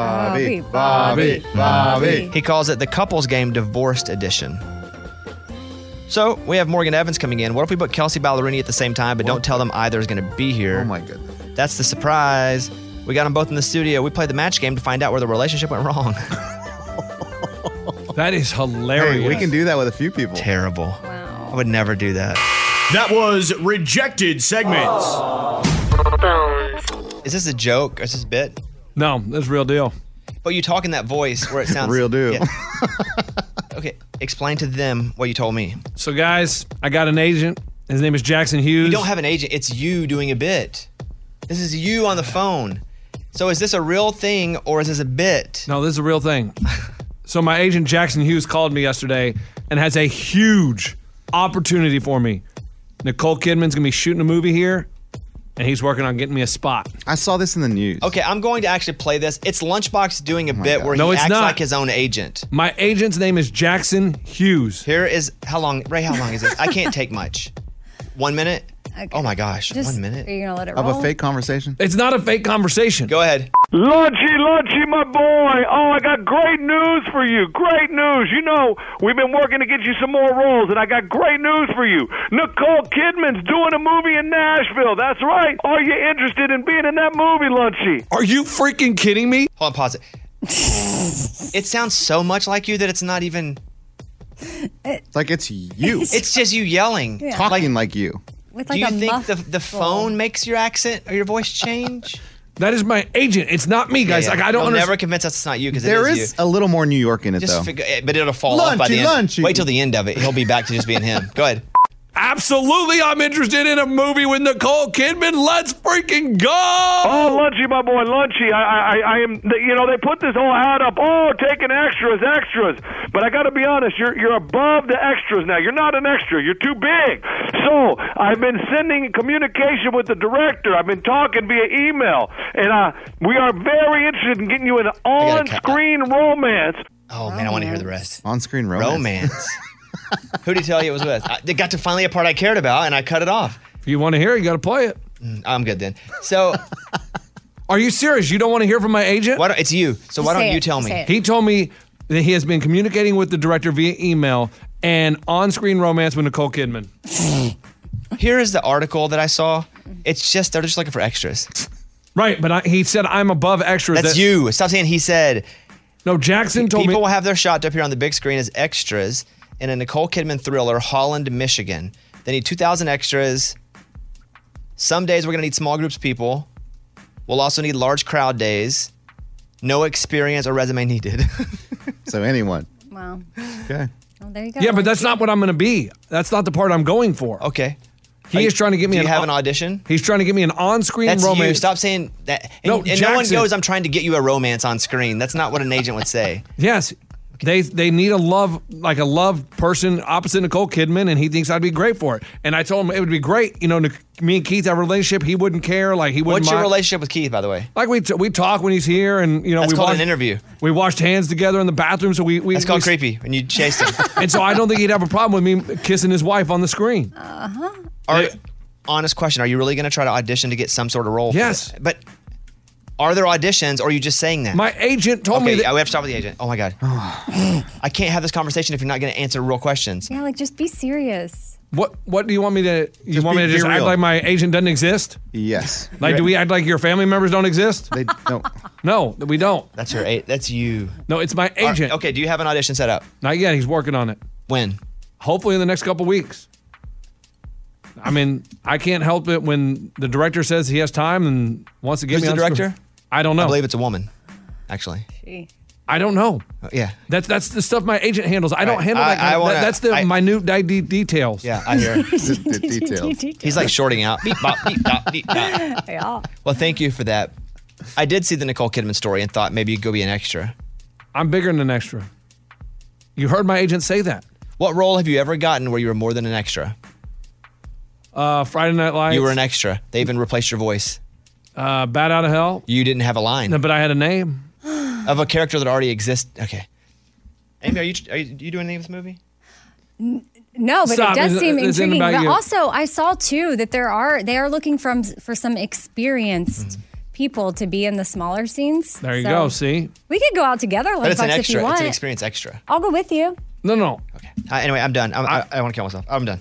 Bobby. He calls it the Couples Game Divorced Edition. So we have Morgan Evans coming in. What if we book Kelsey Ballerini at the same time, but don't tell them either is going to be here? Oh my goodness. That's the surprise. We got them both in the studio. We played the match game to find out where the relationship went wrong. That is hilarious. Hey, we can do that with a few people. Terrible. Wow. I would never do that. That was rejected segments. Is this a joke or is this a bit? No, that's real deal. But you talk in that voice where it sounds Real deal. Yeah. Okay, explain to them what you told me. So, guys, I got an agent. His name is Jackson Hughes. You don't have an agent. It's you doing a bit. This is you on the phone. So is this a real thing or is this a bit? No, this is a real thing. So my agent Jackson Hughes called me yesterday and has a huge opportunity for me. Nicole Kidman's going to be shooting a movie here, and he's working on getting me a spot. I saw this in the news. Okay, I'm going to actually play this. It's Lunchbox doing a bit where No, he it's acts not. like his own agent. My agent's name is Jackson Hughes. Here is, how long, Ray, how long is this? I can't take much. 1 minute? Okay. Oh my gosh, 1 minute? Are you going to let it Of roll? a fake conversation? It's not a fake conversation. Go ahead. Lunchy, my boy. Oh, I got great news for you. Great news. You know, we've been working to get you some more roles, and I got great news for you. Nicole Kidman's doing a movie in Nashville. That's right. Are you interested in being in that movie, Lunchy? Are you freaking kidding me? Hold on, pause it. It sounds so much like you that it's not even, Like it's you. it's just you yelling. Yeah. Talking like you. With Do like you a think muffled the phone makes your accent or your voice change? That is my agent. It's not me, guys. Yeah, yeah. Like I don't You'll understand. never convince us it's not you because it There is is you. a little more New York in it, Just though. figure, but it'll fall off by the end. Wait till the end of it. He'll be back to just being him. Go ahead. Absolutely, I'm interested in a movie with Nicole Kidman. Let's freaking go! Oh, Lunchy, my boy, Lunchy. I am. You know, they put this whole ad up. Oh, taking extras. But I got to be honest. You're above the extras now. You're not an extra. You're too big. So I've been sending communication with the director. I've been talking via email, and we are very interested in getting you an on-screen romance. Oh man, I want to hear the rest. On-screen romance. Who did he tell you it was with? They got to finally a part I cared about, and I cut it off. If you want to hear it, you got to play it. I'm good then. So, are you serious? You don't want to hear from my agent? Why don't, it's you. So why don't you tell me? He told me that he has been communicating with the director via email and on-screen romance with Nicole Kidman. Here is the article that I saw. It's just they're just looking for extras. Right, but he said I'm above extras. That's you. Stop saying he said. No, Jackson told me. People will have their shot to appear on the big screen as extras in a Nicole Kidman thriller, Holland, Michigan. They need 2,000 extras. Some days we're going to need small groups of people. We'll also need large crowd days. No experience or resume needed. So anyone. Wow. Okay. Well, there you go. Yeah, but that's not what I'm going to be. That's not the part I'm going for. Okay. He is trying to get me Do you have an audition? He's trying to get me an on-screen That's romance. you. Stop saying that. And, No, and no one Jackson. goes, I'm trying to get you a romance on screen. That's not what an agent would say. Yes. They need a love person opposite Nicole Kidman, and he thinks I'd be great for it. And I told him it would be great. You know, me and Keith have a relationship. He wouldn't care. Like he wouldn't. What's your mind. relationship with Keith, by the way? Like we talk when he's here, and you know That's we called watched, an interview. We washed hands together in the bathroom, so we That's called we, creepy when you chased him. And so I don't think he'd have a problem with me kissing his wife on the screen. Honest question: are you really going to try to audition to get some sort of role? Yes. But are there auditions, or are you just saying that? My agent told me that. We have to start with the agent. Oh my god, I can't have this conversation if you're not going to answer real questions. Yeah, like just be serious. What do you want me to? You want me to be just act real. like my agent doesn't exist? Yes. Like, do we act like your family members don't exist? They don't. No, we don't. That's That's you. No, it's my agent. Okay, do you have an audition set up? Not yet. He's working on it. When? Hopefully in the next couple weeks. I mean, I can't help it when the director says he has time and wants to get Who's me the on director? screen. I don't know. I believe it's a woman, actually. I don't know. Yeah. That's the stuff my agent handles. I don't Right. handle that. That's the I- minute details. Yeah, I hear it. The details. He's like shorting out. Beep, bop, beep, bop, beep, bop. Yeah. Well, thank you for that. I did see the Nicole Kidman story and thought maybe you'd go be an extra. I'm bigger than an extra. You heard my agent say that. What role have you ever gotten where you were more than an extra? Friday Night Lights. You were an extra. They even replaced your voice. Bat Out of Hell. You didn't have a line. No, but I had a name. Of a character that already exists. Okay. Amy, are you doing anything in this movie? No, but Stop. it does This seem isn't intriguing. about But you. also, I saw too that they are looking for some experienced people to be in the smaller scenes. There you So go. See? we could go out together, But it's an Lunchbox, if you extra. want. It's an experience extra. I'll go with you. No. Okay. Anyway, I'm done. I want to kill myself. I'm done.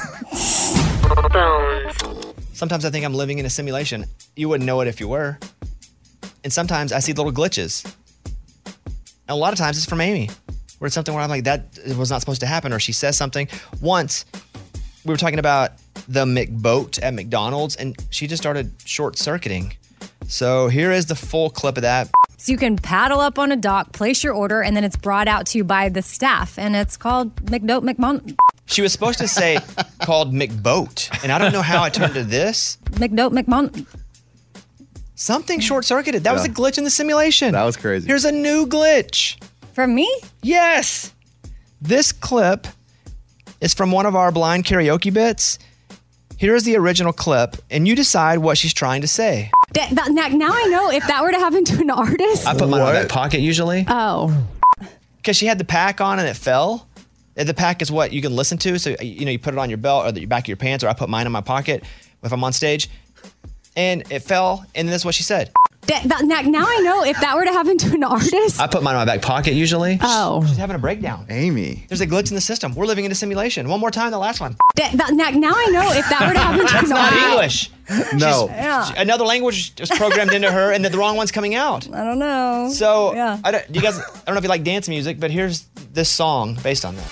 Sometimes I think I'm living in a simulation. You wouldn't know it if you were. And sometimes I see little glitches. And a lot of times it's from Amy, where it's something where I'm like, that was not supposed to happen, or she says something. Once we were talking about the McBoat at McDonald's, and she just started short-circuiting. So here is the full clip of that. So you can paddle up on a dock, place your order, and then it's brought out to you by the staff, and it's called McDope McMon. She was supposed to say called McBoat, and I don't know how I turned to this. McDope McMon. Something short-circuited. That was a glitch in the simulation. That was crazy. Here's a new glitch. From me? Yes. This clip is from one of our blind karaoke bits. Here's the original clip, and you decide what she's trying to say. Now I know if that were to happen to an artist. I put mine in my back pocket usually. Oh. Because she had the pack on and it fell. And the pack is what you can listen to. So, you put it on your belt or the back of your pants, or I put mine in my pocket if I'm on stage. And it fell, and this is what she said. Now I know if that were to happen to an artist. I put mine in my back pocket usually. Oh. She's having a breakdown. Amy. There's a glitch in the system. We're living in a simulation. One more time, the last one. Now I know if that were to happen to That's an not artist. English. No. Another language was programmed into her, and the wrong one's coming out. I don't know. So, yeah. I don't know if you like dance music, but here's this song based on that.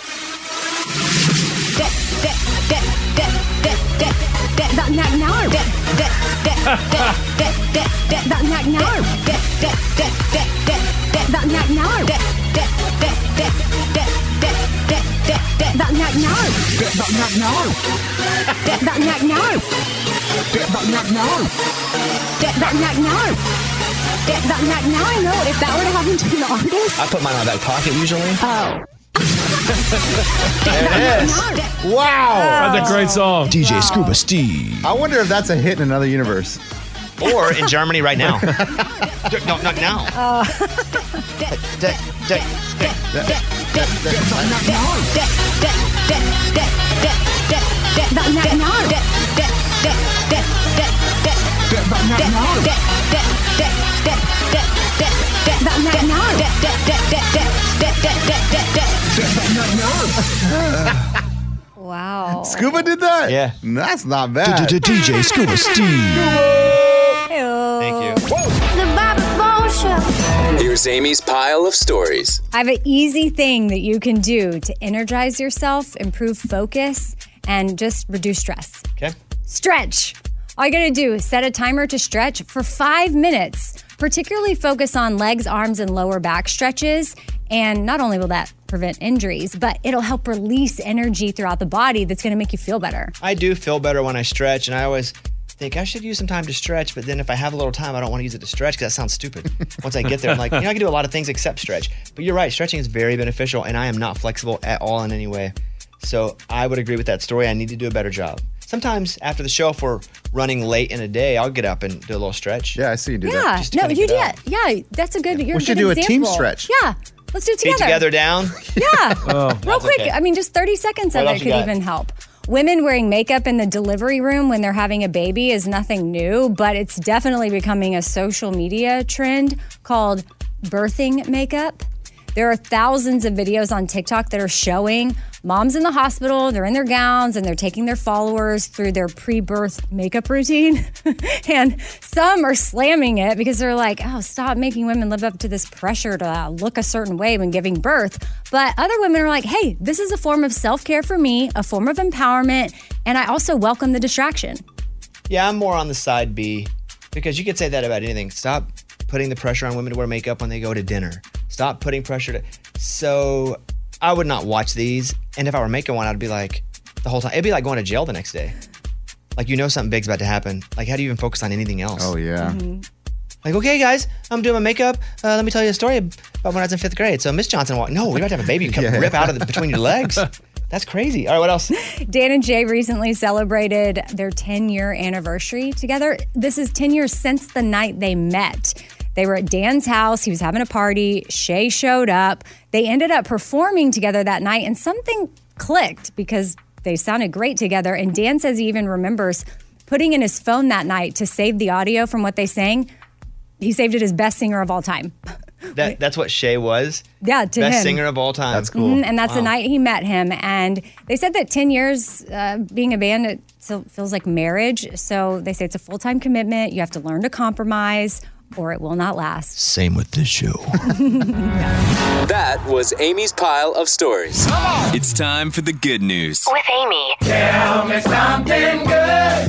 Now I know if that were to happen to an artist. I put mine in my back pocket usually. Oh. There it is. Wow. That's a great song. DJ Scuba Steve. I wonder if that's a hit in another universe. Or in Germany right now. No, not now. Wow. Scuba did that? Yeah. That's not bad. DJ Scuba Steve. Thank you. Here's Amy's pile of stories. I have an easy thing that you can do to energize yourself, improve focus, and just reduce stress. Okay. Stretch. All you gotta do is set a timer to stretch for 5 minutes. Particularly focus on legs, arms, and lower back stretches. And not only will that prevent injuries, but it'll help release energy throughout the body that's gonna make you feel better. I do feel better when I stretch, and I always think I should use some time to stretch, but then if I have a little time, I don't want to use it to stretch because that sounds stupid. Once I get there, I'm like, I can do a lot of things except stretch. But you're right, stretching is very beneficial, and I am not flexible at all in any way. So I would agree with that story. I need to do a better job. Sometimes after the show, if we're running late in a day, I'll get up and do a little stretch. Yeah, I see you do Yeah, that. Just to no, kinda you get did. up. Yeah, that's a good. You're We a should good do a team example. stretch. Yeah, let's do it Feet together. together down. Yeah, Oh. real That's quick. okay. I mean, just 30 seconds What of else it you could got? even help. Women wearing makeup in the delivery room when they're having a baby is nothing new, but it's definitely becoming a social media trend called birthing makeup. There are thousands of videos on TikTok that are showing mom's in the hospital, they're in their gowns, and they're taking their followers through their pre-birth makeup routine. And some are slamming it because they're like, oh, stop making women live up to this pressure to look a certain way when giving birth. But other women are like, hey, this is a form of self-care for me, a form of empowerment, and I also welcome the distraction. Yeah, I'm more on the side B because you could say that about anything. Stop putting the pressure on women to wear makeup when they go to dinner. Stop putting pressure to... So I would not watch these. And if I were making one, I'd be like, the whole time, it'd be like going to jail the next day. Like, you know something big's about to happen. Like, how do you even focus on anything else? Oh, yeah. Mm-hmm. Like, okay, guys, I'm doing my makeup. Let me tell you a story about when I was in 5th grade. So Miss Johnson walked... No, we're about to have a baby come rip out of between your legs. That's crazy. All right, what else? Dan and Jay recently celebrated their 10-year anniversary together. This is 10 years since the night they met. They were at Dan's house. He was having a party. Shay showed up. They ended up performing together that night, and something clicked because they sounded great together. And Dan says he even remembers putting in his phone that night to save the audio from what they sang. He saved it as best singer of all time. That's what Shay was? Yeah, to him. Best singer of all time. That's cool. And that's the night he met him. And they said that 10 years being a band, it still feels like marriage. So they say it's a full-time commitment. You have to learn to compromise or it will not last. Same with this show. That was Amy's Pile of Stories. It's time for the good news. With Amy. Tell me something good.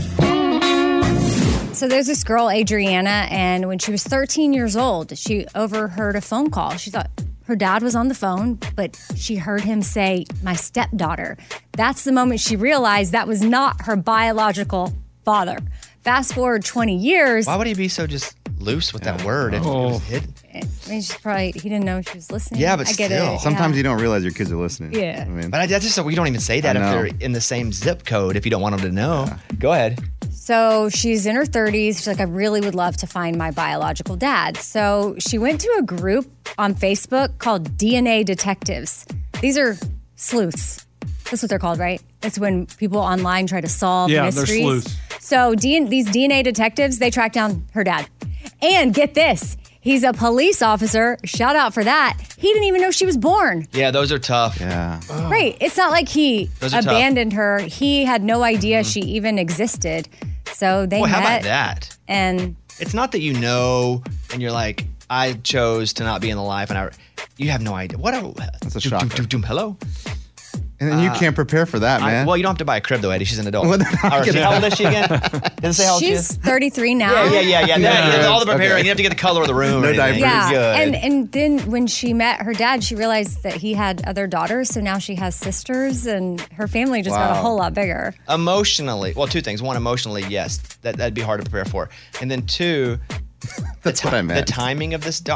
So there's this girl, Adriana, and when she was 13 years old, she overheard a phone call. She thought her dad was on the phone, but she heard him say, my stepdaughter. That's the moment she realized that was not her biological father. Fast forward 20 years. Why would he be so just loose with that word? If it was hidden? I mean, he didn't know she was listening. Yeah, but I get still. it. Sometimes you don't realize your kids are listening. Yeah. I mean, But that's just so we don't even say that I if know. they're in the same zip code if you don't want them to know. Go ahead. So she's in her 30s. She's like, I really would love to find my biological dad. So she went to a group on Facebook called DNA Detectives. These are sleuths. That's what they're called, right? It's when people online try to solve mysteries. They're sleuths. So these DNA detectives, they track down her dad. And get this, he's a police officer. Shout out for that. He didn't even know she was born. Yeah, those are tough. Yeah. Right. It's not like he Those are tough. abandoned her. He had no idea she even existed. So they Well, met. how about that? And It's not that you know and you're like, I chose to not be in the life and you have no idea. What That's a shocker. Hello? And then you can't prepare for that, man. Well, you don't have to buy a crib though, Eddie. She's an adult. Well, then I Or, get how that. old is she again? Didn't it say how old she she's is? 33 now. Yeah. All the preparing. Okay. You have to get the color of the room. No or anything. diapers. Yeah, Good. and then when she met her dad, she realized that he had other daughters, so now she has sisters, and her family just got a Wow. whole lot bigger. Emotionally, well, two things. One, emotionally, yes, that'd be hard to prepare for. And then two, That's what I the meant. timing of this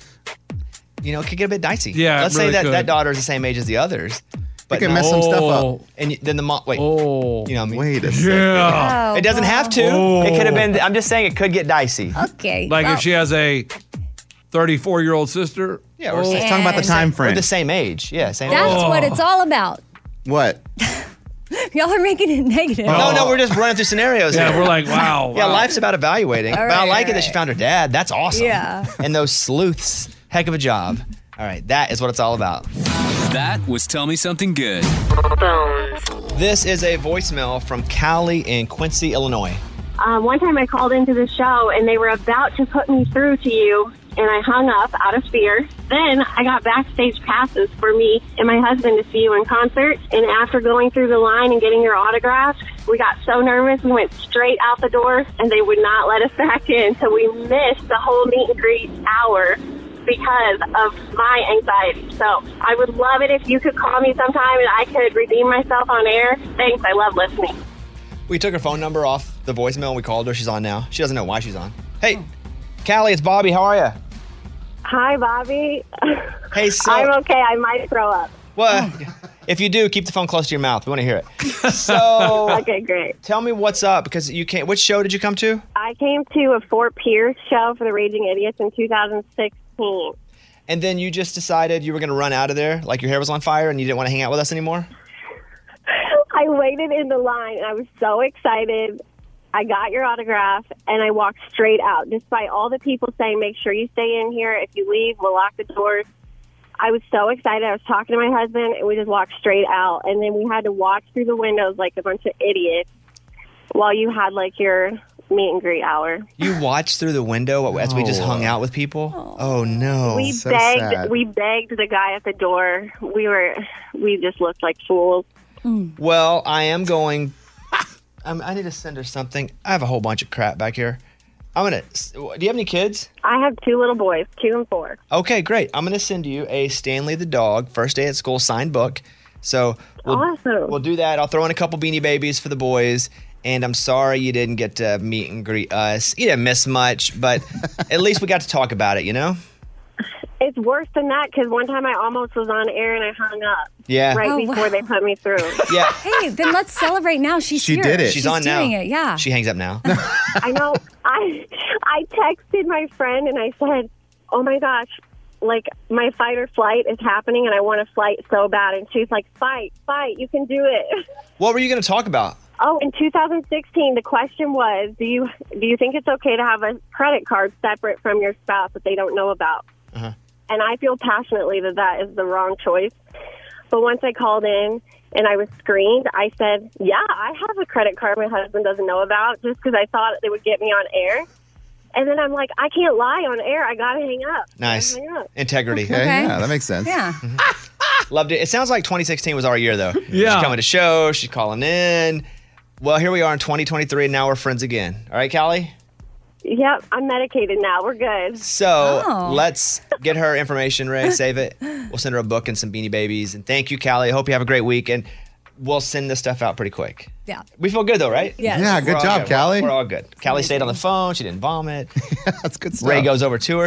it could get a bit dicey. Yeah, it let's really say that could. that daughter is the same age as the others. But can mess some stuff up. And then the mom, wait, Oh. you know what I mean? Wait a second. Yeah. Oh, It doesn't have to. Oh. It could have been. I'm just saying it could get dicey. Okay. Like well, if she has a 34-year-old sister. Yeah, or Oh. Let's talk about the time Or frame. the same age. Yeah, same that's age. what it's all about. What? Y'all are making it negative. No, we're just running through scenarios. Yeah, here. we're like, wow. Yeah, wow. life's about evaluating. All But I right, like all it that she right. found her dad. That's awesome. Yeah. And those sleuths, heck of a job. All right, that is what it's all about. That was Tell Me Something Good. This is a voicemail from Callie in Quincy, Illinois. One time I called into the show and they were about to put me through to you, and I hung up out of fear. Then I got backstage passes for me and my husband to see you in concert. And after going through the line and getting your autograph, we got so nervous we went straight out the door and they would not let us back in. So we missed the whole meet and greet hour because of my anxiety. So I would love it if you could call me sometime and I could redeem myself on air. Thanks. I love listening. We took her phone number off the voicemail and we called her. She's on now. She doesn't know why she's on. Hey, Callie, it's Bobby. How are you? Hi, Bobby. Hey, so I'm okay. I might throw up. well, if you do, keep the phone close to your mouth. We want to hear it. So, Okay, great. tell me what's up because you can't. Which show did you come to? I came to a Fort Pierce show for the Raging Idiots in 2016. And then you just decided you were going to run out of there, like your hair was on fire, and you didn't want to hang out with us anymore. I waited in the line, and I was so excited. I got your autograph, and I walked straight out, despite all the people saying, make sure you stay in here. If you leave, we'll lock the doors. I was so excited. I was talking to my husband, and we just walked straight out. And then we had to watch through the windows like a bunch of idiots while you had like your meet and greet hour. You watched through the window as we just hung out with people? Oh, no. We begged the guy at the door. We just looked like fools. Well, I am going. I need to send her something. I have a whole bunch of crap back here. Do you have any kids? I have 2 little boys, 2 and 4. Okay, great. I'm going to send you a Stanley the Dog first day at school signed book. So we'll do that. I'll throw in a couple Beanie Babies for the boys. And I'm sorry you didn't get to meet and greet us. You didn't miss much, but at least we got to talk about it, you know? It's worse than that because one time I almost was on air and I hung up. Yeah. Right before they put me through. Yeah. Hey, then let's celebrate now. She's She here. did it. She's on now. doing it, yeah. She hangs up now. I know. I texted my friend and I said, oh my gosh, like my fight or flight is happening and I want to fight so bad. And she's like, fight, you can do it. What were you going to talk about? Oh, in 2016, the question was, do you think it's okay to have a credit card separate from your spouse that they don't know about? Uh-huh. And I feel passionately that is the wrong choice. But once I called in and I was screened, I said, yeah, I have a credit card my husband doesn't know about just because I thought it would get me on air. And then I'm like, I can't lie on air. I got to hang up. Nice. Hang up. Integrity. Okay, yeah, that makes sense. Yeah. Loved it. It sounds like 2016 was our year, though. Yeah. She's coming to show. She's calling in. Well, here we are in 2023, and now we're friends again. All right, Callie? Yep, I'm medicated now. We're good. So let's get her information, Ray. Save it. We'll send her a book and some Beanie Babies. And thank you, Callie. I hope you have a great week. And we'll send this stuff out pretty quick. Yeah. We feel good, though, right? Yes. Yeah, good job, Callie. We're all good. Callie stayed on the phone. She didn't vomit. That's good stuff. Ray goes over to her.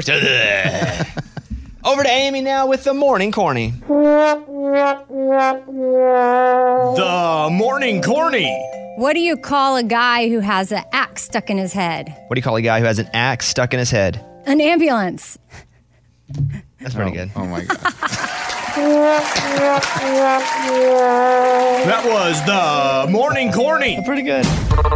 Over to Amy now with the Morning Corny. The Morning Corny. What do you call a guy who has an axe stuck in his head? What do you call a guy who has an axe stuck in his head? An ambulance. That's pretty good. Oh, my God. That was the Morning Corny. Pretty good.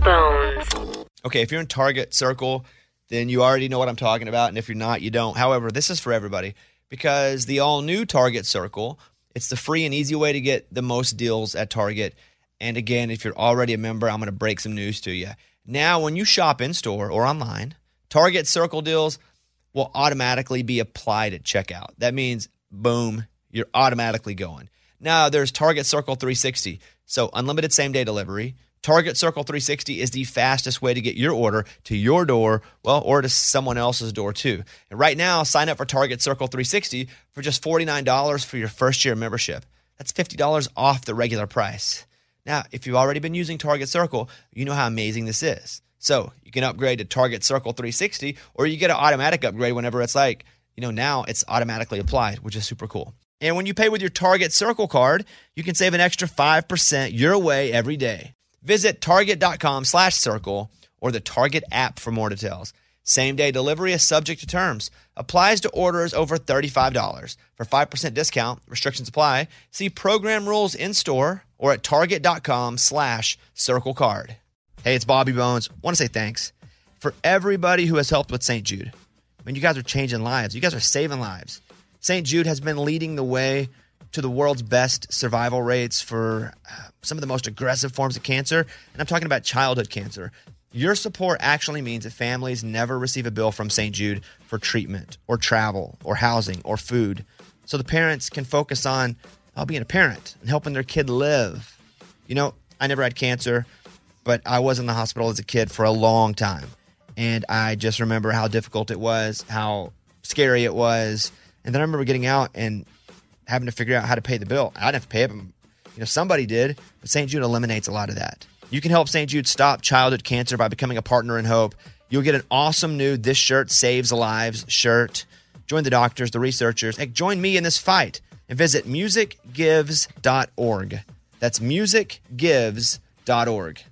Okay, if you're in Target Circle, then you already know what I'm talking about. And if you're not, you don't. However, this is for everybody because the all-new Target Circle, it's the free and easy way to get the most deals at Target. And again, if you're already a member, I'm going to break some news to you. Now, when you shop in-store or online, Target Circle deals will automatically be applied at checkout. That means, boom, you're automatically going. Now, there's Target Circle 360, so unlimited same-day delivery. Target Circle 360 is the fastest way to get your order to your door, well, or to someone else's door too. And right now, sign up for Target Circle 360 for just $49 for your first year membership. That's $50 off the regular price. Now, if you've already been using Target Circle, you know how amazing this is. So you can upgrade to Target Circle 360, or you get an automatic upgrade whenever it's like, now it's automatically applied, which is super cool. And when you pay with your Target Circle card, you can save an extra 5% your way every day. Visit target.com/circle or the Target app for more details. Same-day delivery is subject to terms. Applies to orders over $35. For 5% discount, restrictions apply. See program rules in-store or at target.com/circle card. Hey, it's Bobby Bones. Want to say thanks for everybody who has helped with St. Jude. I mean, you guys are changing lives. You guys are saving lives. St. Jude has been leading the way to the world's best survival rates for some of the most aggressive forms of cancer, and I'm talking about childhood cancer. Your support actually means that families never receive a bill from St. Jude for treatment or travel or housing or food, so the parents can focus on being a parent and helping their kid live. I never had cancer, but I was in the hospital as a kid for a long time, and I just remember how difficult it was, how scary it was, and then I remember getting out and having to figure out how to pay the bill. I didn't have to pay it. Somebody did, but St. Jude eliminates a lot of that. You can help St. Jude stop childhood cancer by becoming a partner in hope. You'll get an awesome new This Shirt Saves Lives shirt. Join the doctors, the researchers. Heck, join me in this fight and visit musicgives.org. That's musicgives.org.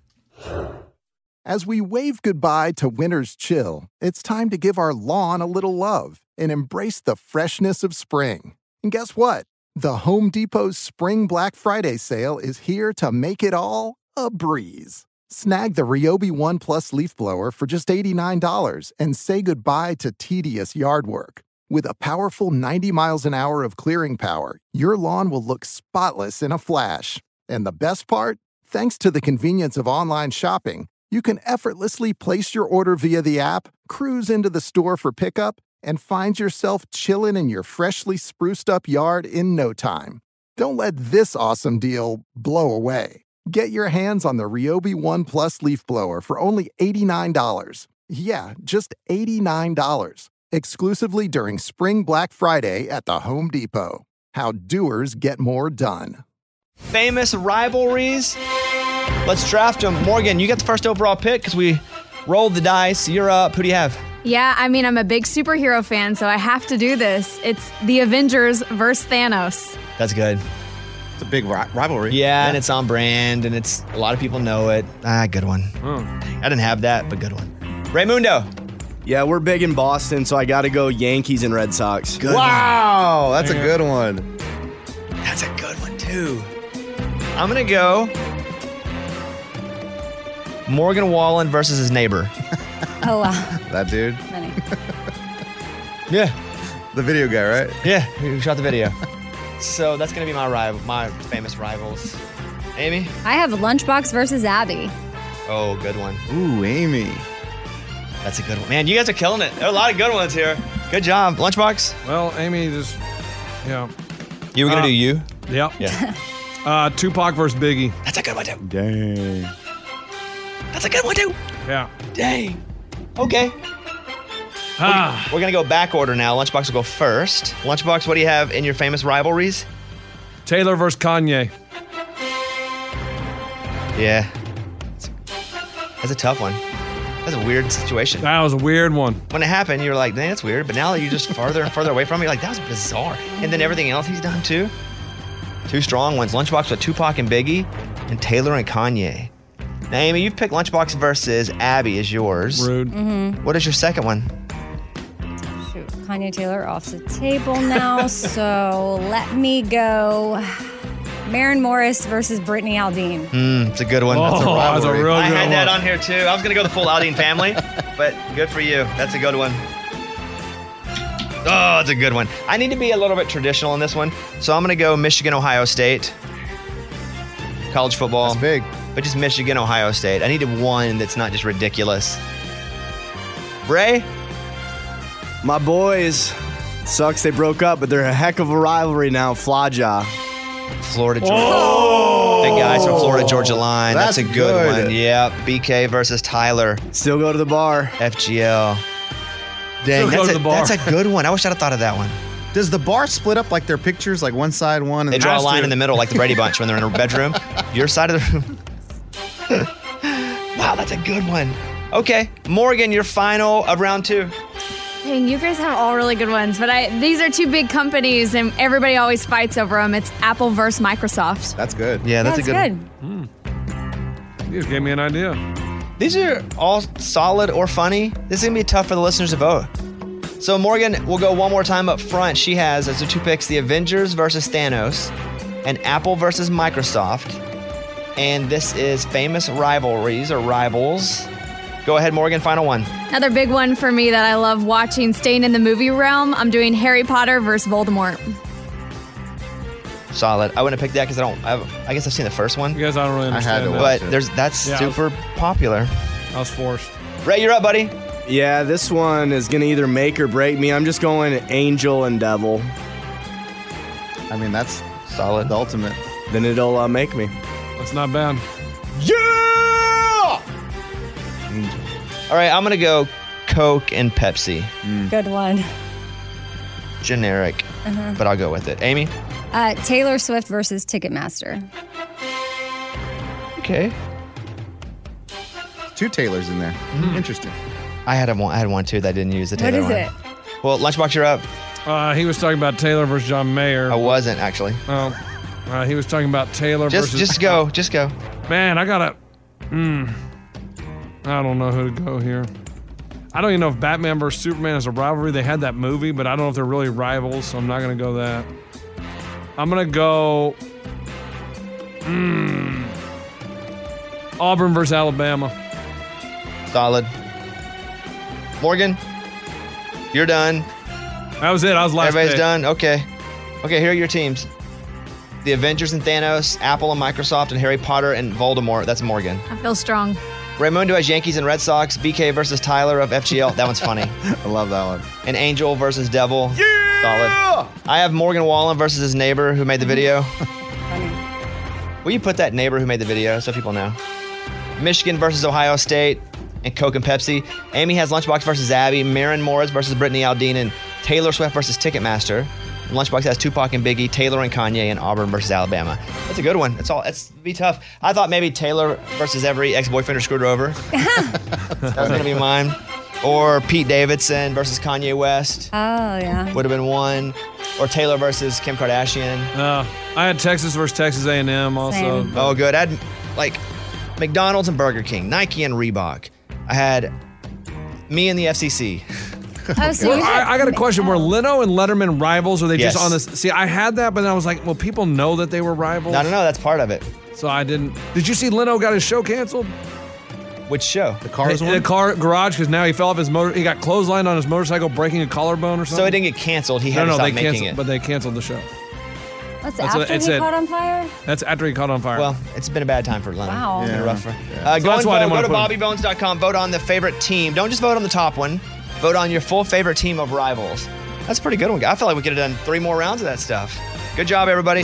As we wave goodbye to winter's chill, it's time to give our lawn a little love and embrace the freshness of spring. And guess what? The Home Depot's Spring Black Friday sale is here to make it all a breeze. Snag the Ryobi One Plus leaf blower for just $89 and say goodbye to tedious yard work. With a powerful 90 miles an hour of clearing power, your lawn will look spotless in a flash. And the best part? Thanks to the convenience of online shopping, you can effortlessly place your order via the app, cruise into the store for pickup, and find yourself chilling in your freshly spruced up yard in no time. Don't let this awesome deal blow away. Get your hands on the Ryobi One Plus leaf blower for only $89. Yeah, just $89. Exclusively during Spring Black Friday at the Home Depot. How doers get more done. Famous rivalries. Let's draft them. Morgan, you got the first overall pick because we rolled the dice. You're up. Who do you have? Yeah, I mean, I'm a big superhero fan, so I have to do this. It's the Avengers versus Thanos. That's good. It's a big rivalry. Yeah, and it's on brand, and it's a lot of people know it. Good one. I didn't have that, but good one. Raymundo. Yeah, we're big in Boston, so I got to go Yankees and Red Sox. Good wow, that's a good one. That's a good one, too. I'm going to go Morgan Wallen versus his neighbor. Oh, wow. That dude? Funny. Yeah. The video guy, right? Yeah, who shot the video. So that's going to be my famous rivals. Amy? I have Lunchbox versus Abby. Oh, good one. Ooh, Amy. That's a good one. Man, you guys are killing it. There are a lot of good ones here. Good job. Lunchbox? Well, Amy just, yeah. You were going to do you? Yep. Yeah. Tupac versus Biggie. That's a good one, too. Dang. That's a good one, too. Yeah. Dang. Okay. We're going to go back order now. Lunchbox will go first. Lunchbox, what do you have in your famous rivalries? Taylor versus Kanye. Yeah. That's a tough one. That's a weird situation. That was a weird one. When it happened, you were like, dang, that's weird. But now that you're just farther and farther away from it, you're like, that was bizarre. And then everything else he's done, too. Two strong ones. Lunchbox with Tupac and Biggie, and Taylor and Kanye. Now, Amy, you've picked Lunchbox versus Abby as yours. Rude. Mm-hmm. What is your second one? Shoot, Kanye Taylor off the table now. So let me go Maren Morris versus Brittany Aldean. It's a good one. That's a real good one. I had that on here, too. I was going to go the full Aldean family, but good for you. That's a good one. Oh, it's a good one. I need to be a little bit traditional in this one, so I'm going to go Michigan, Ohio State. College football. That's big. But just Michigan, Ohio State. I needed one that's not just ridiculous. Bray? My boys, sucks they broke up, but they're a heck of a rivalry now. Flaja. Florida, Georgia. Oh! The guys from Florida, Georgia line. That's a good one. Yeah. BK versus Tyler. Still go to the bar. FGL. Dang, that's a good one. I wish I'd have thought of that one. Does the bar split up like their pictures, like one side, one? And they draw a line in the middle like the Brady Bunch when they're in a bedroom. Your side of the room. Wow, that's a good one. Okay, Morgan, your final of round 2. Dang, you guys have all really good ones, but these are two big companies, and everybody always fights over them. It's Apple versus Microsoft. That's good. Yeah, that's a good one. You just gave me an idea. These are all solid or funny. This is going to be tough for the listeners to vote. So Morgan, we'll go one more time up front. She has, as her 2 picks, the Avengers versus Thanos and Apple versus Microsoft. And this is famous rivalries or rivals. Go ahead, Morgan, final one. Another big one for me that I love watching, staying in the movie realm. I'm doing Harry Potter versus Voldemort. Solid. I wouldn't have picked that because I guess I've seen the first one. You guys, I don't really understand But that's super popular. I was forced. Ray, you're up, buddy. Yeah, this one is going to either make or break me. I'm just going Angel and Devil. I mean, that's solid. The ultimate. Then it'll make me. That's not bad. Yeah! Angel. All right, I'm going to go Coke and Pepsi. Good one. Generic, but I'll go with it. Amy? Taylor Swift versus Ticketmaster. Okay. 2 Taylors in there. Interesting. I had one too that I didn't use the Taylor What is one. it? Well, Lunchbox, you're up. He was talking about Taylor versus John Mayer. I wasn't, actually. Oh. He was talking about Taylor versus... Just go. Man, I gotta... I don't know who to go here. I don't even know if Batman versus Superman is a rivalry. They had that movie, but I don't know if they're really rivals, so I'm not gonna go that. I'm gonna go... Auburn versus Alabama. Solid. Morgan, you're done. That was it. I was last Everybody's pick. done? Okay. Okay, here are your teams. The Avengers and Thanos, Apple and Microsoft, and Harry Potter and Voldemort. That's Morgan. I feel strong. Raymundo has Yankees and Red Sox. BK versus Tyler of FGL. That one's funny. I love that one. And Angel versus Devil. Yeah! Solid. I have Morgan Wallen versus his neighbor who made the video. Will you put that neighbor who made the video so people know? Michigan versus Ohio State and Coke and Pepsi. Amy has Lunchbox versus Abby. Maren Morris versus Brittany Aldean. And Taylor Swift versus Ticketmaster. And Lunchbox has Tupac and Biggie, Taylor and Kanye, and Auburn versus Alabama. That's a good one. That's be tough. I thought maybe Taylor versus every ex-boyfriend who screwed her over. That was going to be mine. Or Pete Davidson versus Kanye West. Oh, yeah. Would have been one. Or Taylor versus Kim Kardashian. I had Texas versus Texas A&M also. Same. Oh, good. I had like McDonald's and Burger King, Nike and Reebok. I had me and the FCC. Oh, so Well, I got a question. Were Leno and Letterman rivals, or are they Yes. just on this? See, I had that, but then I was like, well, people know that they were rivals. I don't know. That's part of it. So I didn't. Did you see Leno got his show canceled? Which show? The Cars The one? car garage, because now he fell off his motor. He got clotheslined on his motorcycle, breaking a collarbone or something. So it didn't get canceled. He had to stop they making canceled, it. but they canceled the show. That's That's after what it he said. caught on fire? That's after he caught on fire. Well, it's been a bad time for Leno. Wow. It's been Yeah. rough for. So Go, that's and why I vote. didn't Go wanna to put him. bobbybones.com. Vote on the favorite team. Don't just vote on the top one. Vote on your full favorite team of rivals. That's a pretty good one. I feel like we could have done 3 more rounds of that stuff. Good job, everybody.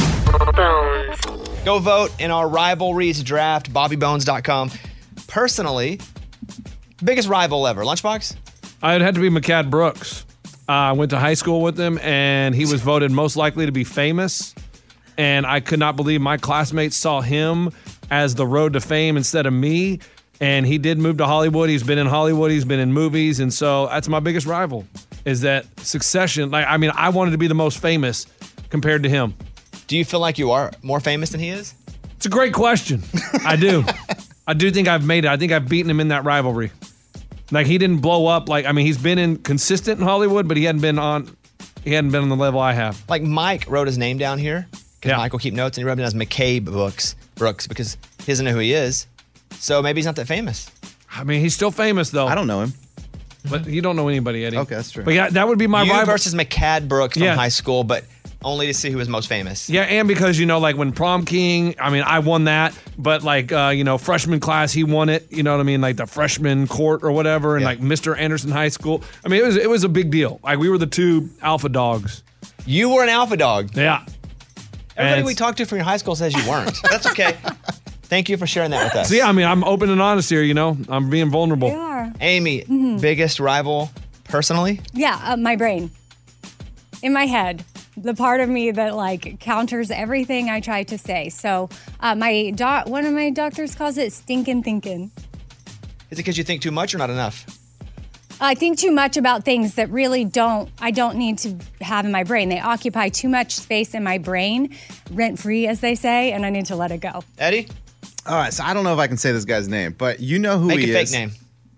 Go vote in our rivalries draft, bobbybones.com. Personally, biggest rival ever. Lunchbox? I'd had to be McCad Brooks. I went to high school with him, and he was voted most likely to be famous. And I could not believe my classmates saw him as the road to fame instead of me. And he did move to Hollywood. He's been in Hollywood. He's been in movies. And so that's my biggest rival, is that Succession. I wanted to be the most famous compared to him. Do you feel like you are more famous than he is? It's a great question. I do. I do think I've made it. I think I've beaten him in that rivalry. Like, he didn't blow up. He's been consistent in Hollywood, but he hadn't been on the level I have. Like, Mike wrote his name down here because Mike will keep notes, and he wrote it as McCabe Brooks because he doesn't know who he is. So maybe he's not that famous. I mean, he's still famous, though. I don't know him. But you don't know anybody, Eddie. Okay, that's true. But yeah, that would be my You rival. versus McCad Brooks from high school, but only to see who was most famous. Yeah, and because, when Prom King, I won that, but freshman class, he won it, you know what I mean? Like the freshman court or whatever, and Mr. Anderson High School. I mean, it was a big deal. Like, we were the 2 alpha dogs. You were an alpha dog. Yeah. Everybody And we talked to from your high school says you weren't. That's okay. Thank you for sharing that with us. See, I'm open and honest here, I'm being vulnerable. You are. Amy, biggest rival personally? Yeah, my brain. In my head. The part of me that counters everything I try to say. So one of my doctors calls it stinking thinking. Is it because you think too much or not enough? I think too much about things that really I don't need to have in my brain. They occupy too much space in my brain, rent-free, as they say, and I need to let it go. Eddie? All right, so I don't know if I can say this guy's name, but you know who Make he a is. fake name.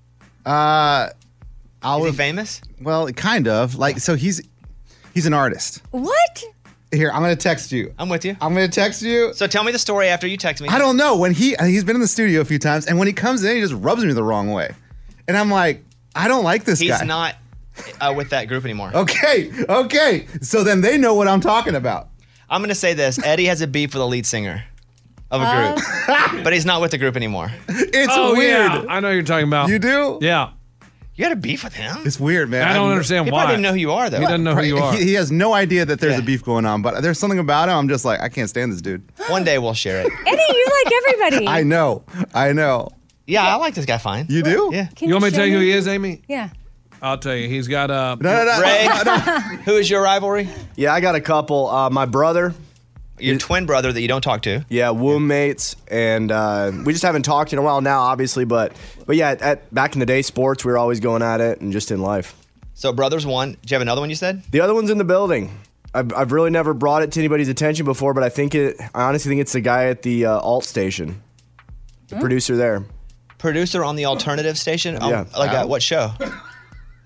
Is he famous? Well, kind of. So he's an artist. What? Here, I'm going to text you. I'm with you. I'm going to text you. So tell me the story after you text me. I don't know. When he's been in the studio a few times, and when he comes in, he just rubs me the wrong way. And I'm like, I don't like this guy. He's not with that group anymore. Okay. So then they know what I'm talking about. I'm going to say this. Eddie has a beef with the lead singer of a group, but he's not with the group anymore. It's weird. Yeah, I know what you're talking about. You do? Yeah. You had a beef with him? It's weird, man. I don't understand He why. probably doesn't know who you are, though. He doesn't know who you are. He has no idea that there's a beef going on, but there's something about him. I'm just like, I can't stand this dude. One day we'll share it. Eddie, you like everybody. I know. Yeah, I like this guy fine. You do? Yeah. Can you want me to show tell you who he is, Amy? Yeah. I'll tell you. He's got a... Ray, who is your rivalry? Yeah, I got a couple. My brother. Your twin brother that you don't talk to. Yeah, womb mates, and we just haven't talked in a while now, obviously, but yeah, back in the day, sports, we were always going at it, and just in life. So brothers one. Do you have another one you said? The other one's in the building. I've really never brought it to anybody's attention before, but I honestly think it's the guy at the alt station, the producer there. Producer on the alternative station? Yeah. What show?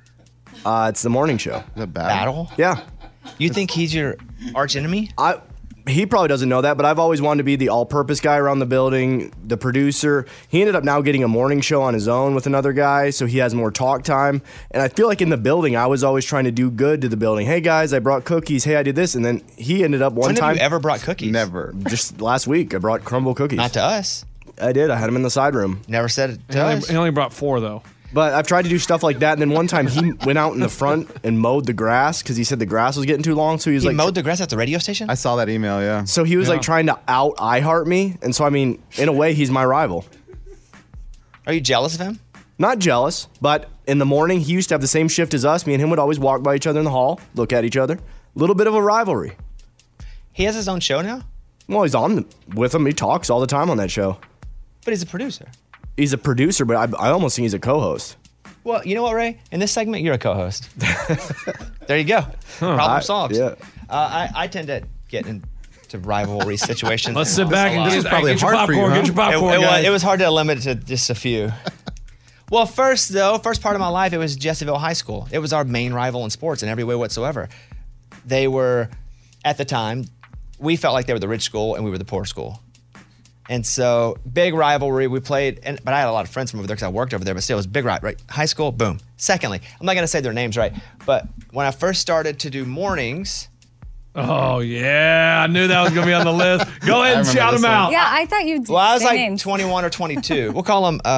It's the morning show. The Battle? Yeah. You think he's your arch enemy? he probably doesn't know that, but I've always wanted to be the all-purpose guy around the building, the producer. He ended up now getting a morning show on his own with another guy, so he has more talk time. And I feel like in the building, I was always trying to do good to the building. Hey, guys, I brought cookies. Hey, I did this. And then he ended up one time. When have you ever brought cookies? Never. Just last week, I brought crumble cookies. Not to us. I did. I had them in the side room. Never said it to us. He only brought 4, though. But I've tried to do stuff like that, and then one time he went out in the front and mowed the grass because he said the grass was getting too long. So he mowed the grass at the radio station? I saw that email, yeah. So he was like trying to out iHeart me, and so I mean, in a way, he's my rival. Are you jealous of him? Not jealous, but in the morning he used to have the same shift as us. Me and him would always walk by each other in the hall, look at each other. A little bit of a rivalry. He has his own show now? Well, he's on with him. He talks all the time on that show. But he's a producer. He's a producer, but I almost think he's a co-host. Well, you know what, Ray? In this segment, you're a co-host. There you go. Problem solved. Yeah. I tend to get into rivalry situations. Let's sit back and This is probably get your hard for you, popcorn. huh? Get your popcorn, guys. It was hard to limit it to just a few. Well, first part of my life, it was Jesseville High School. It was our main rival in sports in every way whatsoever. They were, at the time, we felt like they were the rich school and we were the poor school. And so, big rivalry. We played, but I had a lot of friends from over there because I worked over there, but still, it was big rivalry. Right? High school, boom. Secondly, I'm not going to say their names right, but when I first started to do mornings. Oh, yeah. I knew that was going to be on the list. Go ahead and shout them out. Yeah, I thought you'd Well, I was say like names. 21 or 22. We'll call them.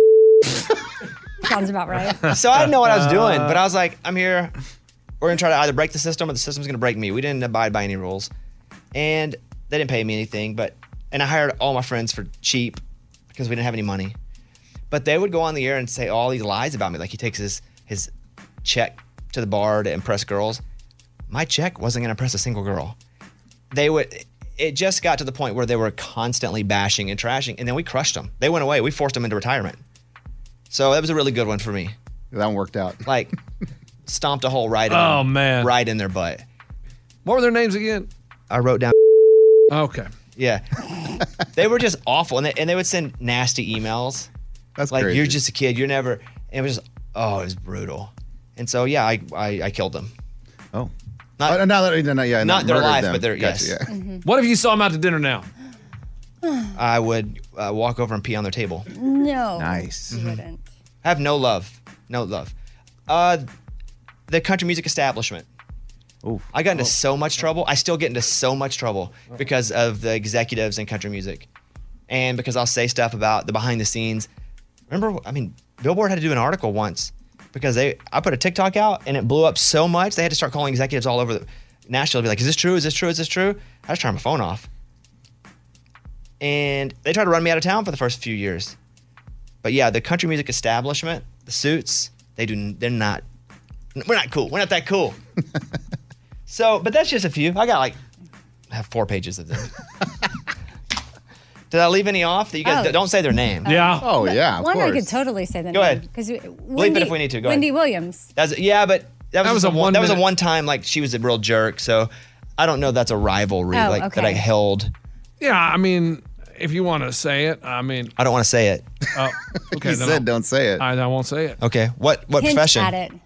Sounds about right. So I didn't know what I was doing, but I was like, I'm here. We're going to try to either break the system or the system's going to break me. We didn't abide by any rules. And they didn't pay me anything, and I hired all my friends for cheap because we didn't have any money. But they would go on the air and say all these lies about me. Like he takes his check to the bar to impress girls. My check wasn't going to impress a single girl. It just got to the point where they were constantly bashing and trashing, and then we crushed them. They went away. We forced them into retirement. So that was a really good one for me. That one worked out. Like, stomped a hole right in their butt. What were their names again? I wrote down. Okay. Yeah. They were just awful. And they would send nasty emails. That's like, crazy. You're just a kid. You're never. And it was just, it was brutal. And so, yeah, I killed them. Oh. Not their life, them. but their, Gotcha, yes. yeah. Mm-hmm. What if you saw them out to dinner now? I would walk over and pee on their table. No. Nice. You wouldn't. I have no love. No love. The country music establishment. Oof. I got into so much trouble. I still get into so much trouble because of the executives in country music. And because I'll say stuff about the behind the scenes. Remember, Billboard had to do an article once because I put a TikTok out and it blew up so much they had to start calling executives all over Nashville to be like, is this true? Is this true? Is this true? I just turned my phone off. And they tried to run me out of town for the first few years. But yeah, the country music establishment, the Suits, we're not cool. We're not that cool. So, but that's just a few. I have 4 pages of them. Did I leave any off? That you guys don't say their name. Yeah. Oh, yeah, of One course. I could totally say the Go name. ahead. Because Bleep it if we need to. Go Wendy ahead. Williams. But that was a one time, like she was a real jerk. So I don't know that's a rivalry that I held. Yeah, I mean, if you want to say it, I mean. I don't want to say it. Oh, okay. He said don't say it. I won't say it. Okay. What Hint profession? at it.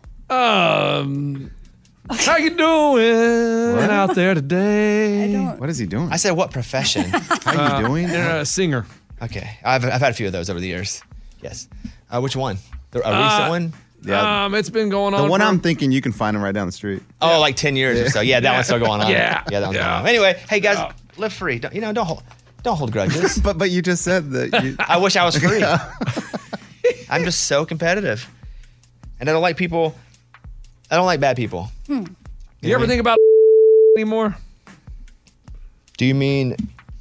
How you doing out there today? What is he doing? I said what profession? How you doing? A singer. Okay. I've had a few of those over the years. Yes. Which one? A recent one? Yeah. It's been going on. The one I'm thinking you can find him right down the street. Oh, like 10 years or so. Yeah, that one's still going on. Yeah. Yeah, that one's going on. Anyway, hey guys, live free. Don't hold grudges. but you just said that you I wish I was free. I'm just so competitive. And I don't like people. I don't like bad people. You ever think about anymore? Do you mean?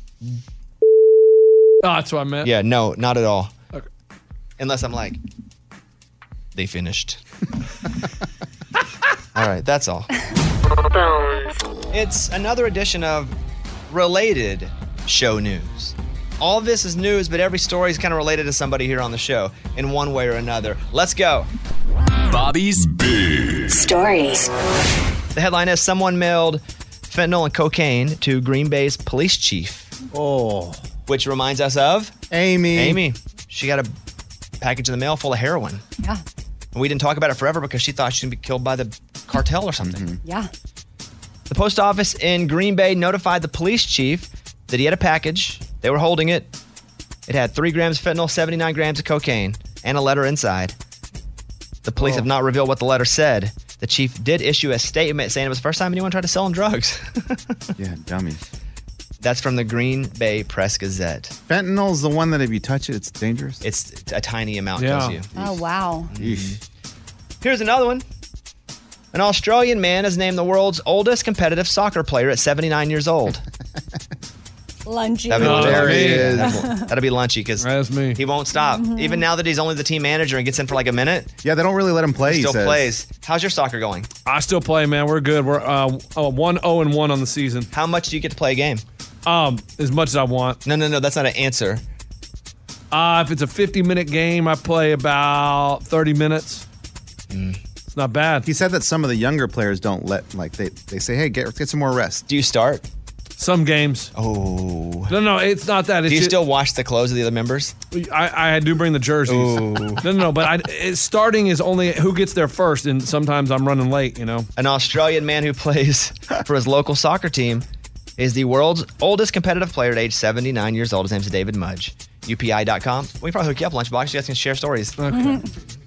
Oh, that's what I meant. Yeah, no, not at all. Okay. Unless I'm like, they finished. All right, that's all. It's another edition of Related Show News. All of this is news, but every story is kind of related to somebody here on the show in one way or another. Let's go. Bobby's Big Stories. The headline is someone mailed fentanyl and cocaine to Green Bay's police chief. Oh. Which reminds us of Amy. Amy. She got a package in the mail full of heroin. Yeah. And we didn't talk about it forever because she thought she was going to be killed by the cartel or something. Yeah. The post office in Green Bay notified the police chief that he had a package. They were holding it. It had 3 grams of fentanyl, 79 grams of cocaine, and a letter inside. The police have not revealed what the letter said. The chief did issue a statement saying it was the first time anyone tried to sell him drugs. Yeah, dummy. That's from the Green Bay Press-Gazette. Fentanyl's the one that if you touch it, it's dangerous? It's a tiny amount kills you. Oh, wow. Here's another one. An Australian man is named the world's oldest competitive soccer player at 79 years old. Lunchy. There he is. That'll be Lunchy because he won't stop. Mm-hmm. Even now that he's only the team manager and gets in for like a minute. Yeah, they don't really let him play. He still plays. How's your soccer going? I still play, man. We're good. We're 1-0-1 on the season. How much do you get to play a game? As much as I want. No. That's not an answer. If it's a 50-minute game, I play about 30 minutes. It's not bad. He said that some of the younger players don't let, they say, hey, get some more rest. Do you start? Some games. Oh. No, it's not that. Do you still wash the clothes of the other members? I do bring the jerseys. No, but starting is only who gets there first, and sometimes I'm running late, you know. An Australian man who plays for his local soccer team is the world's oldest competitive player at age 79 years old. His name's David Mudge. UPI.com. We can probably hook you up, Lunchbox. You guys can share stories. Okay.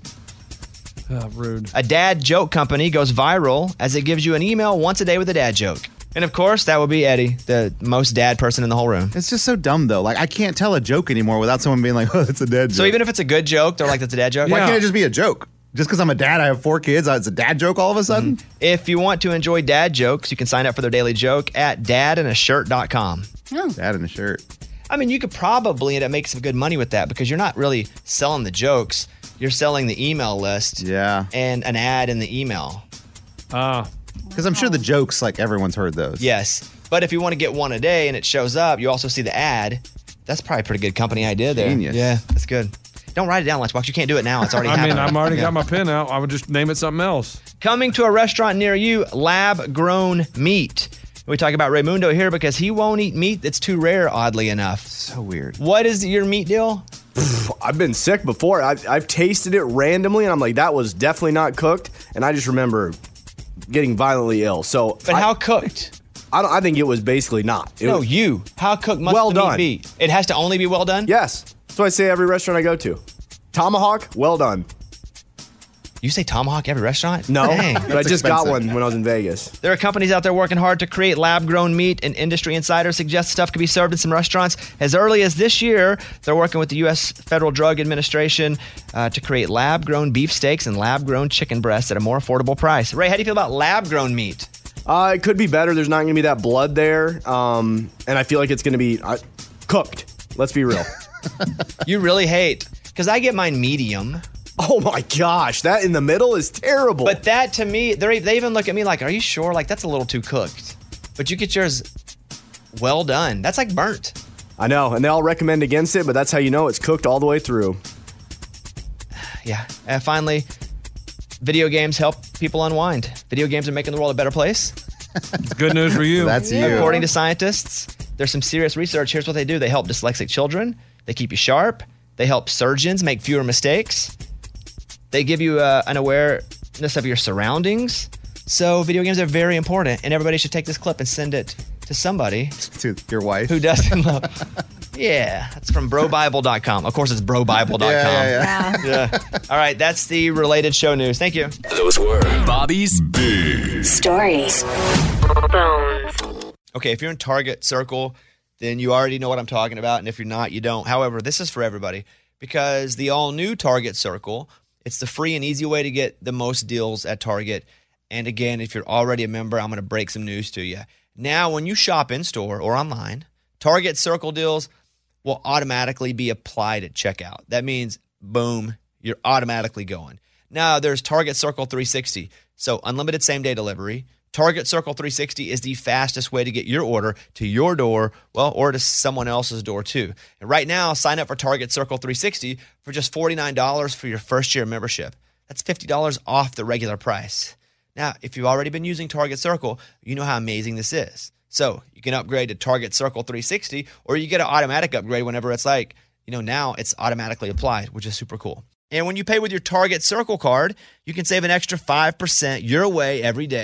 Rude. A dad joke company goes viral as it gives you an email once a day with a dad joke. And of course, that would be Eddie, the most dad person in the whole room. It's just so dumb, though. Like, I can't tell a joke anymore without someone being like, oh, it's a dad joke. So even if it's a good joke, they're like, that's a dad joke? Why can't it just be a joke? Just because I'm a dad, I have 4 kids, it's a dad joke all of a sudden? If you want to enjoy dad jokes, you can sign up for their daily joke at dadinashirt.com. Oh. Dad in a shirt. I mean, you could probably end up making some good money with that because you're not really selling the jokes. You're selling the email list and an ad in the email. Because I'm sure the jokes, like, everyone's heard those. Yes. But if you want to get one a day and it shows up, you also see the ad. That's probably a pretty good company idea there. Genius. Yeah, that's good. Don't write it down, Lunchbox. You can't do it now. It's already happening. I've already got my pen out. I would just name it something else. Coming to a restaurant near you, lab-grown meat. We talk about Raymundo here because he won't eat meat that's too rare, oddly enough. So weird. What is your meat deal? I've been sick before. I've tasted it randomly, and I'm like, that was definitely not cooked. And I just remember getting violently ill. So, But how cooked? I think it was basically not. How cooked must well the done. meat be? It has to only be well done? Yes. That's what I say every restaurant I go to. Tomahawk, well done. You say tomahawk every restaurant? No, Dang. but I just got one when I was in Vegas. There are companies out there working hard to create lab-grown meat, and Industry Insider suggests stuff could be served in some restaurants as early as this year. They're working with the U.S. Federal Drug Administration to create lab-grown beef steaks and lab-grown chicken breasts at a more affordable price. Ray, how do you feel about lab-grown meat? It could be better. There's not going to be that blood there, and I feel like it's going to be cooked. Let's be real. You really hate, because I get mine medium. Oh my gosh, that in the middle is terrible. But that to me, they even look at me like, are you sure? Like, that's a little too cooked. But you get yours well done. That's like burnt. I know, and they all recommend against it, but that's how you know it's cooked all the way through. Yeah. And finally, video games help people unwind. Video games are making the world a better place. It's good news for you. That's you. According to scientists, there's some serious research. Here's what they do. They help dyslexic children. They keep you sharp. They help surgeons make fewer mistakes. They give you an awareness of your surroundings. So video games are very important, and everybody should take this clip and send it to somebody. To your wife. Who doesn't love. Yeah, that's from brobible.com. Of course, it's brobible.com. Yeah. All right, that's the related show news. Thank you. Those were Bobby's Big Stories. Okay, if you're in Target Circle, then you already know what I'm talking about, and if you're not, you don't. However, this is for everybody because the all-new Target Circle, it's the free and easy way to get the most deals at Target. And again, if you're already a member, I'm going to break some news to you. Now, when you shop in-store or online, Target Circle deals will automatically be applied at checkout. That means, boom, you're automatically going. Now, there's Target Circle 360, so unlimited same-day delivery. Target Circle 360 is the fastest way to get your order to your door, or to someone else's door too. And right now, sign up for Target Circle 360 for just $49 for your first year membership. That's $50 off the regular price. Now, if you've already been using Target Circle, you know how amazing this is. So you can upgrade to Target Circle 360, or you get an automatic upgrade whenever it's like, now it's automatically applied, which is super cool. And when you pay with your Target Circle card, you can save an extra 5% your way every day.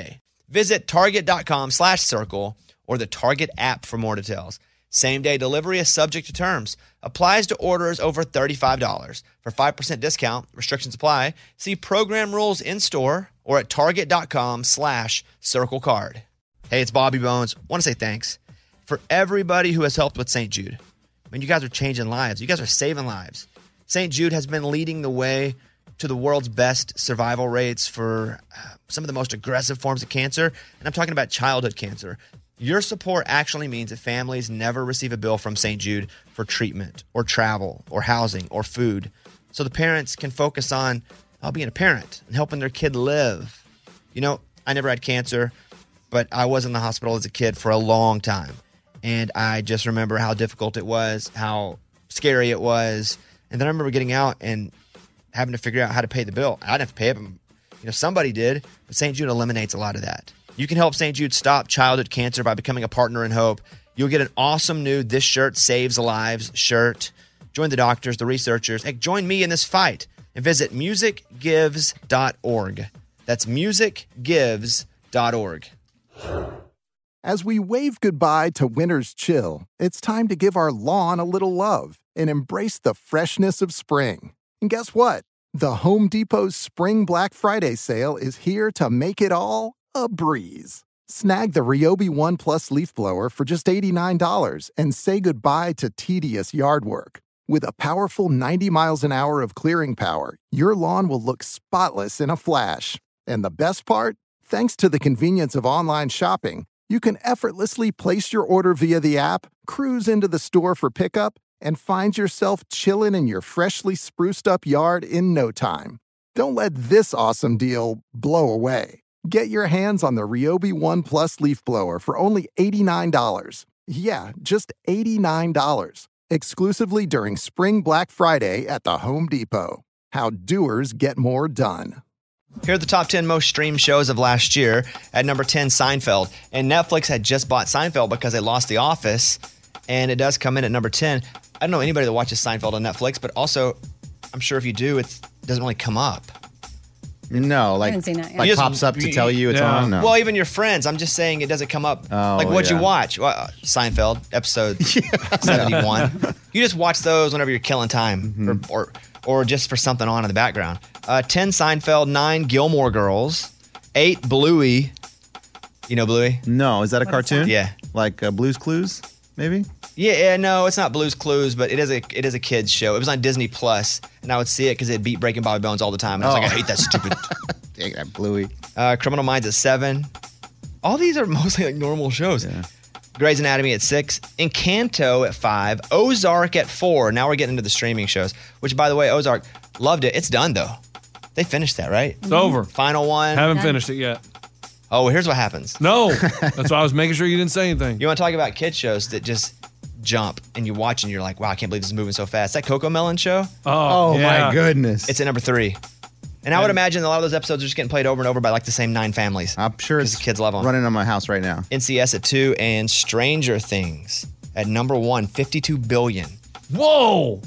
Visit Target.com/circle or the Target app for more details. Same-day delivery is subject to terms. Applies to orders over $35. For 5% discount, restrictions apply. See program rules in-store or at Target.com/circlecard. Hey, it's Bobby Bones. Want to say thanks for everybody who has helped with St. Jude. I mean, you guys are changing lives. You guys are saving lives. St. Jude has been leading the way to the world's best survival rates for some of the most aggressive forms of cancer, and I'm talking about childhood cancer. Your support actually means that families never receive a bill from St. Jude for treatment or travel or housing or food, so the parents can focus on being a parent and helping their kid live. You know, I never had cancer, but I was in the hospital as a kid for a long time, and I just remember how difficult it was, how scary it was, and then I remember getting out and having to figure out how to pay the bill. I didn't have to pay it, but somebody did. But St. Jude eliminates a lot of that. You can help St. Jude stop childhood cancer by becoming a partner in hope. You'll get an awesome new This Shirt Saves Lives shirt. Join the doctors, the researchers. Hey, join me in this fight and visit musicgives.org. That's musicgives.org. As we wave goodbye to winter's chill, it's time to give our lawn a little love and embrace the freshness of spring. And guess what? The Home Depot's Spring Black Friday sale is here to make it all a breeze. Snag the Ryobi One Plus leaf blower for just $89 and say goodbye to tedious yard work. With a powerful 90 miles an hour of clearing power, your lawn will look spotless in a flash. And the best part? Thanks to the convenience of online shopping, you can effortlessly place your order via the app, cruise into the store for pickup, and find yourself chilling in your freshly spruced up yard in no time. Don't let this awesome deal blow away. Get your hands on the Ryobi One Plus leaf blower for only $89. Yeah, just $89. Exclusively during Spring Black Friday at the Home Depot. How doers get more done. Here are the top 10 most streamed shows of last year. At number 10, Seinfeld. And Netflix had just bought Seinfeld because they lost The Office. And it does come in at number 10. I don't know anybody that watches Seinfeld on Netflix, but also, I'm sure if you do, it doesn't really come up. No, like, I haven't seen that yet. like pops up to tell you it's on. No. Well, even your friends. I'm just saying it doesn't come up. What'd you watch? Well, Seinfeld, episode 71. You just watch those whenever you're killing time or just for something on in the background. 10, Seinfeld. 9, Gilmore Girls. 8, Bluey. You know Bluey? No, is that a cartoon? Yeah. Like Blue's Clues, maybe? Yeah, no, it's not Blue's Clues, but it is a kids show. It was on Disney Plus, and I would see it because it beat Breaking Bobby Bones all the time. And I was like, I hate that stupid. Dang that Bluey. Criminal Minds at 7. All these are mostly like normal shows. Yeah. Grey's Anatomy at 6. Encanto at 5. Ozark at 4. Now we're getting into the streaming shows, which, by the way, Ozark, loved it. It's done, though. They finished that, right? It's over. Final one. Haven't finished it yet. Oh, here's what happens. No. That's why I was making sure you didn't say anything. You want to talk about kid shows that just jump and you watch and you're like, wow, I can't believe this is moving so fast. That Coco Melon show? Oh yeah. My goodness. It's at number 3. And I would imagine a lot of those episodes are just getting played over and over by like the same 9 families. I'm sure it's the kids love them. Running on my house right now. NCS at 2 and Stranger Things at number 1, 52 billion. Whoa!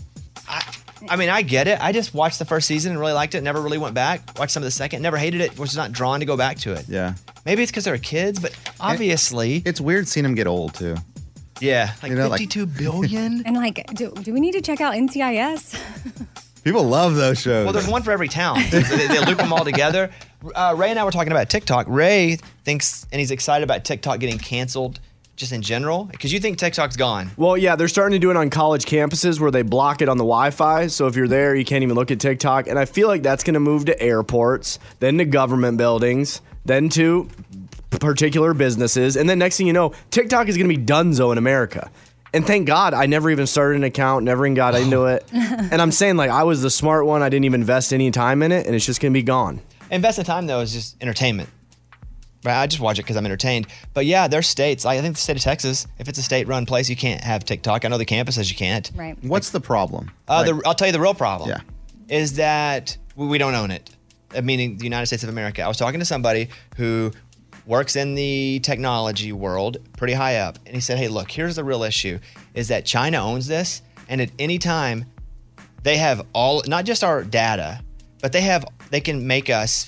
I mean, I get it. I just watched the first season and really liked it. Never really went back. Watched some of the second. Never hated it. Was not drawn to go back to it. Yeah. Maybe it's because they're kids, but obviously. It's weird seeing them get old, too. Yeah. Like 52 billion? And like, do we need to check out NCIS? People love those shows. Well, there's one for every town. They loop them all together. Ray and I were talking about TikTok. Ray thinks, and he's excited about TikTok getting canceled just in general, because you think TikTok's gone. Well, yeah, they're starting to do it on college campuses where they block it on the Wi-Fi. So if you're there, you can't even look at TikTok. And I feel like that's going to move to airports, then to government buildings, then to particular businesses. And then next thing you know, TikTok is going to be donezo in America. And thank God I never even started an account, never even got into it. And I'm saying, like, I was the smart one. I didn't even invest any time in it, and it's just going to be gone. Invest time, though, is just entertainment. Right? I just watch it because I'm entertained. But yeah, there's states. I think the state of Texas, if it's a state-run place, you can't have TikTok. I know the campus says you can't. Right. What's the problem? I'll tell you the real problem. Yeah. Is that we don't own it. Meaning the United States of America. I was talking to somebody who works in the technology world, pretty high up. And he said, hey, look, here's the real issue, is that China owns this. And at any time, they have all, not just our data, but they can make us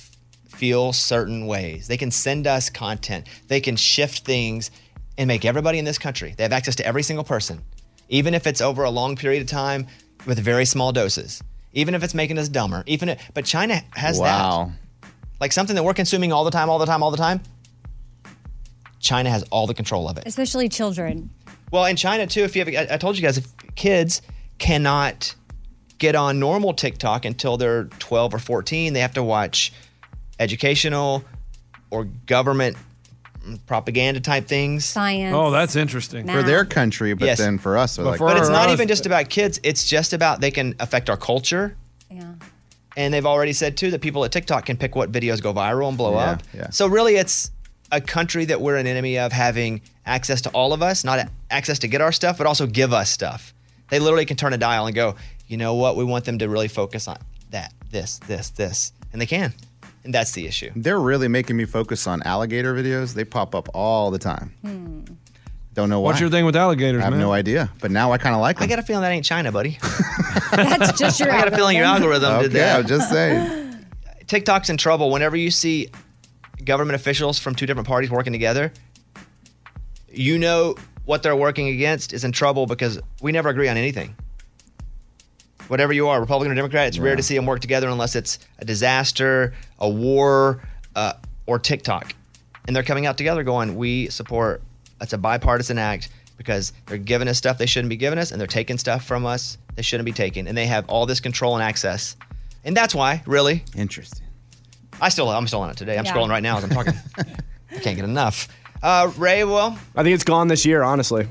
feel certain ways. They can send us content. They can shift things and make everybody in this country, they have access to every single person, even if it's over a long period of time with very small doses, even if it's making us dumber, but China has that. Like something that we're consuming all the time. China has all the control of it. Especially children. Well, in China too, I told you guys, if kids cannot get on normal TikTok until they're 12 or 14, they have to watch educational or government propaganda type things. Science. Oh, that's interesting. For their country, but then for us. But it's not even just about kids. It's just about they can affect our culture. Yeah. And they've already said too that people at TikTok can pick what videos go viral and blow up. Yeah. So really it's a country that we're an enemy of having access to all of us, not access to get our stuff, but also give us stuff. They literally can turn a dial and go, you know what? We want them to really focus on this. And they can. And that's the issue. They're really making me focus on alligator videos. They pop up all the time. Don't know why. What's your thing with alligators, I have man? no idea. But now I kind of like them. I got a feeling that ain't China, buddy. That's just your I got a feeling your algorithm did that. I was just saying. TikTok's in trouble. Whenever you see government officials from two different parties working together, you know what they're working against is in trouble because we never agree on anything. Whatever you are, Republican or Democrat, it's rare to see them work together unless it's a disaster, a war, or TikTok. And they're coming out together going, we support, it's a bipartisan act because they're giving us stuff they shouldn't be giving us and they're taking stuff from us they shouldn't be taking. And they have all this control and access. And that's why, really. Interesting. I'm still on it today. I'm Yeah. scrolling right now as I'm talking. I can't get enough. Ray, well, I think it's gone this year, honestly.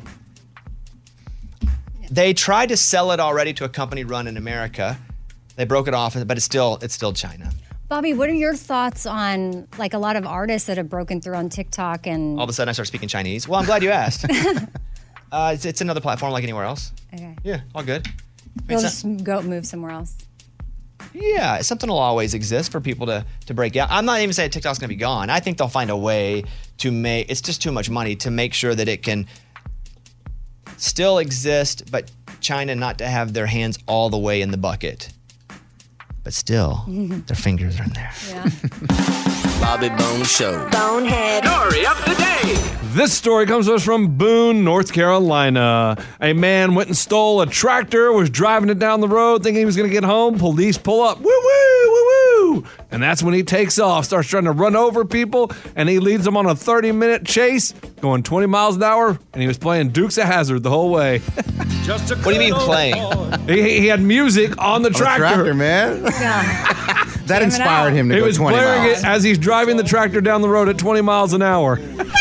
they tried to sell it already to a company run in America. They broke it off, but it's still China. Bobby, what are your thoughts on like a lot of artists that have broken through on TikTok and All of a sudden, I start speaking Chinese. Well, I'm glad you asked. It's another platform like anywhere else. Okay. Yeah, all good. They'll just go move somewhere else. Yeah, something will always exist for people to break out. I'm not even saying TikTok's going to be gone. I think they'll find a way to make, it's just too much money to make sure that it can still exist, but China not to have their hands all the way in the bucket. But still, their fingers are in there. Yeah. Bobby Bone Show. Bonehead. Story of the day. This story comes to us from Boone, North Carolina. A man went and stole a tractor, was driving it down the road, thinking he was going to get home. Police pull up. Woo, woo, woo, woo. And that's when he takes off, starts trying to run over people, and he leads them on a 30-minute chase, going 20 miles an hour, and he was playing Dukes of Hazzard the whole way. What do you mean playing? He had music on the tractor. Man. Yeah. That inspired him to He go was 20 blaring miles. it as he's driving the tractor down the road at 20 miles an hour.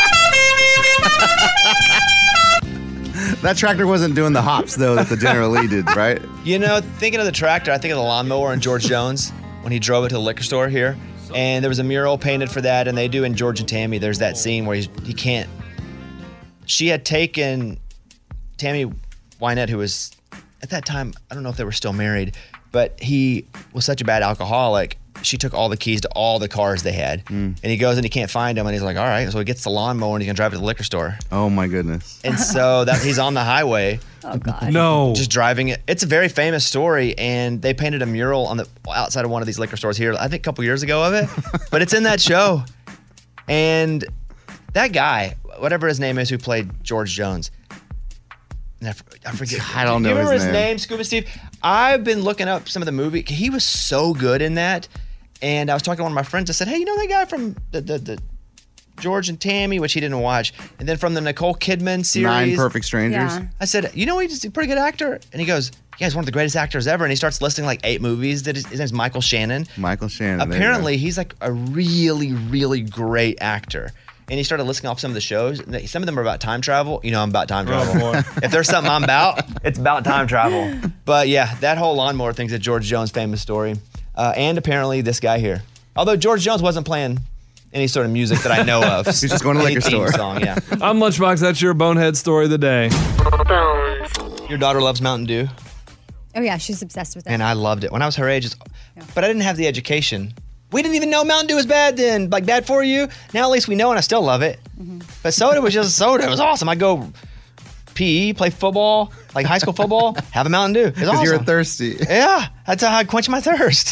That tractor wasn't doing the hops, though, that the General Lee did, right? You know, thinking of the tractor, I think of the lawnmower in George Jones when he drove it to the liquor store here. And there was a mural painted for that, and they do in George and Tammy. There's that scene where he can't. She had taken Tammy Wynette, who was, at that time, I don't know if they were still married, but he was such a bad alcoholic. She took all the keys to all the cars they had. And he goes and he can't find them. And he's like, all right. So he gets the lawnmower and he's going to drive it to the liquor store. Oh, my goodness. And so he's on the highway. Oh, God. No. Just driving it. It's a very famous story. And they painted a mural on the outside of one of these liquor stores here, I think a couple years ago of it. But it's in that show. And that guy, whatever his name is, who played George Jones, I forget. I don't know Do you remember his his name. name, Scuba Steve? I've been looking up some of the movie. He was so good in that. And I was talking to one of my friends. I said, hey, you know that guy from the George and Tammy, which he didn't watch, and then from the Nicole Kidman series, 9 Perfect Strangers. Yeah. I said, you know, he's a pretty good actor. And he goes, yeah, he's one of the greatest actors ever. And he starts listing like 8 movies. His name's Michael Shannon. Michael Shannon. there you go. Apparently, he's like a really, really great actor. And he started listing off some of the shows. Some of them are about time travel. You know, I'm about time travel. If there's something I'm about, it's about time travel. But yeah, that whole lawnmower thing's a George Jones famous story. And apparently this guy here. Although George Jones wasn't playing any sort of music that I know of. He's just going to Any liquor theme store. Song, yeah. I'm Lunchbox. That's your bonehead story of the day. Your daughter loves Mountain Dew. Oh, yeah. She's obsessed with it. And I loved it. When I was her age, but I didn't have the education. We didn't even know Mountain Dew was bad then, like bad for you. Now at least we know, and I still love it. But soda was just soda. It was awesome. I'd go PE, play football, like high school football, have a Mountain Dew. It's Because awesome. you're thirsty. Yeah, that's how I quench my thirst.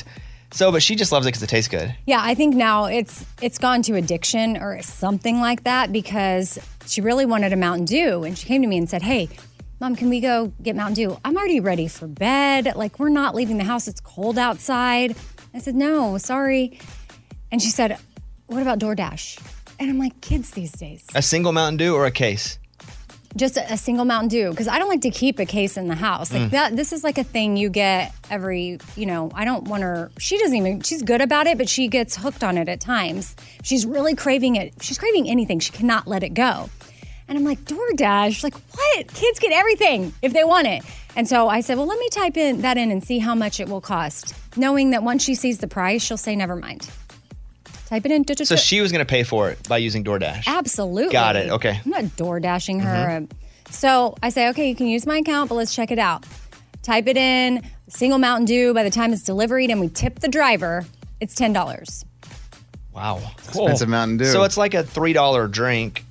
But she just loves it because it tastes good. Yeah, I think now it's gone to addiction or something like that because she really wanted a Mountain Dew. And she came to me and said, hey, Mom, can we go get Mountain Dew? I'm already ready for bed. Like, we're not leaving the house. It's cold outside. I said, no, sorry. And she said, what about DoorDash? And I'm like, kids these days. A single Mountain Dew or a case? Just a single Mountain Dew, because I don't like to keep a case in the house. Like that. This is like a thing you get every, I don't want her, she's good about it, but she gets hooked on it at times. She's really craving it. She's craving anything. She cannot let it go. And I'm like, DoorDash, like what? Kids get everything if they want it. And so I said, well, let me type that in and see how much it will cost. Knowing that once she sees the price, she'll say, never mind. Type it in. So she was going to pay for it by using DoorDash. Absolutely. Got it. Okay. I'm not DoorDashing her. So I say, okay, you can use my account, but let's check it out. Type it in, single Mountain Dew. By the time it's delivered and we tip the driver, it's $10. Wow. Expensive Mountain Dew. So it's like a $3 drink.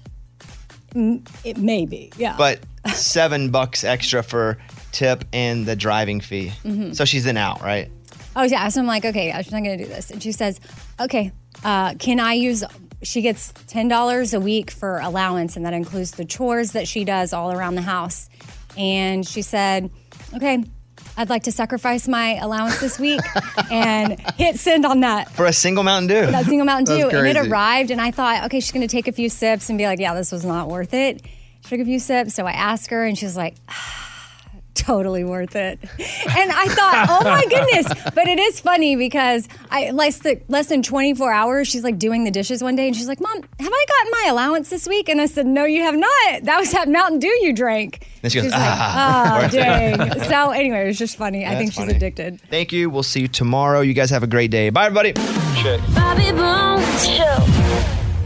It may be, yeah. But $7 extra for tip and the driving fee. So she's in out, right? Oh, yeah. So I'm like, okay, I'm not going to do this. And she says, okay, can I use, she gets $10 a week for allowance, and that includes the chores that she does all around the house. And she said, okay, I'd like to sacrifice my allowance this week and hit send on that. For a single Mountain Dew? That single Mountain Dew. That's And it crazy. arrived, and I thought, okay, she's going to take a few sips and be like, yeah, this was not worth it. She took a few sips, so I asked her, and she's like, totally worth it. And I thought, oh my goodness. But it is funny because less than 24 hours, she's like doing the dishes one day and she's like, Mom, have I gotten my allowance this week? And I said, no, you have not. That was that Mountain Dew you drank. Then she goes, She's like, oh, dang. So anyway, it was just funny. I think she's addicted. Thank you. We'll see you tomorrow. You guys have a great day. Bye, everybody. Check. Bobby Bones Show.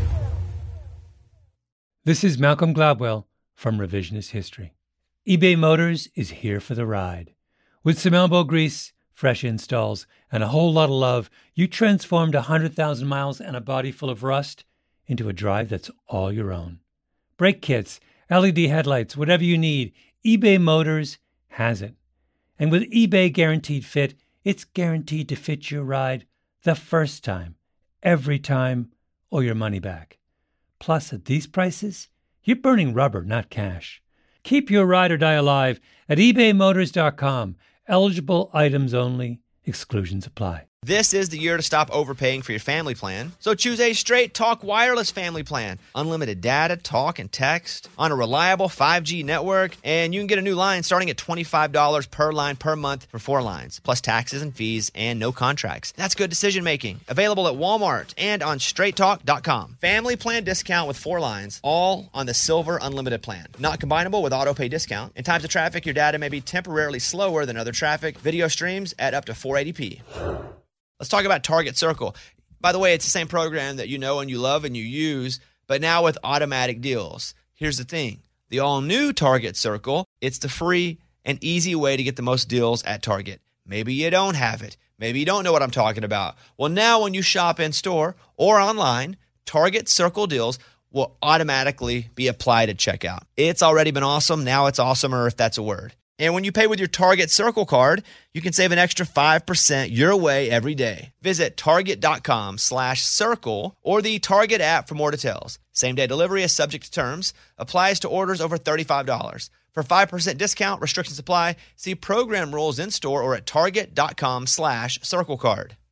This is Malcolm Gladwell from Revisionist History. eBay Motors is here for the ride. With some elbow grease, fresh installs, and a whole lot of love, you transformed 100,000 miles and a body full of rust into a drive that's all your own. Brake kits, LED headlights, whatever you need, eBay Motors has it. And with eBay Guaranteed Fit, it's guaranteed to fit your ride the first time, every time, or your money back. Plus, at these prices, you're burning rubber, not cash. Keep your ride or die alive at ebaymotors.com. Eligible items only. Exclusions apply. This is the year to stop overpaying for your family plan. So choose a Straight Talk Wireless family plan. Unlimited data, talk, and text on a reliable 5G network. And you can get a new line starting at $25 per line per month for 4 lines, plus taxes and fees and no contracts. That's good decision making. Available at Walmart and on straighttalk.com. Family plan discount with 4 lines, all on the Silver Unlimited plan. Not combinable with auto pay discount. In times of traffic, your data may be temporarily slower than other traffic. Video streams at up to 480p. Let's talk about Target Circle. By the way, it's the same program that you know and you love and you use, but now with automatic deals. Here's the thing. The all-new Target Circle, it's the free and easy way to get the most deals at Target. Maybe you don't have it. Maybe you don't know what I'm talking about. Well, now when you shop in-store or online, Target Circle deals will automatically be applied at checkout. It's already been awesome. Now it's awesomer, if that's a word. And when you pay with your Target Circle card, you can save an extra 5% your way every day. Visit target.com/circle or the Target app for more details. Same-day delivery is subject to terms. Applies to orders over $35. For 5% discount, restrictions apply. See program rules in-store or at target.com/circle card.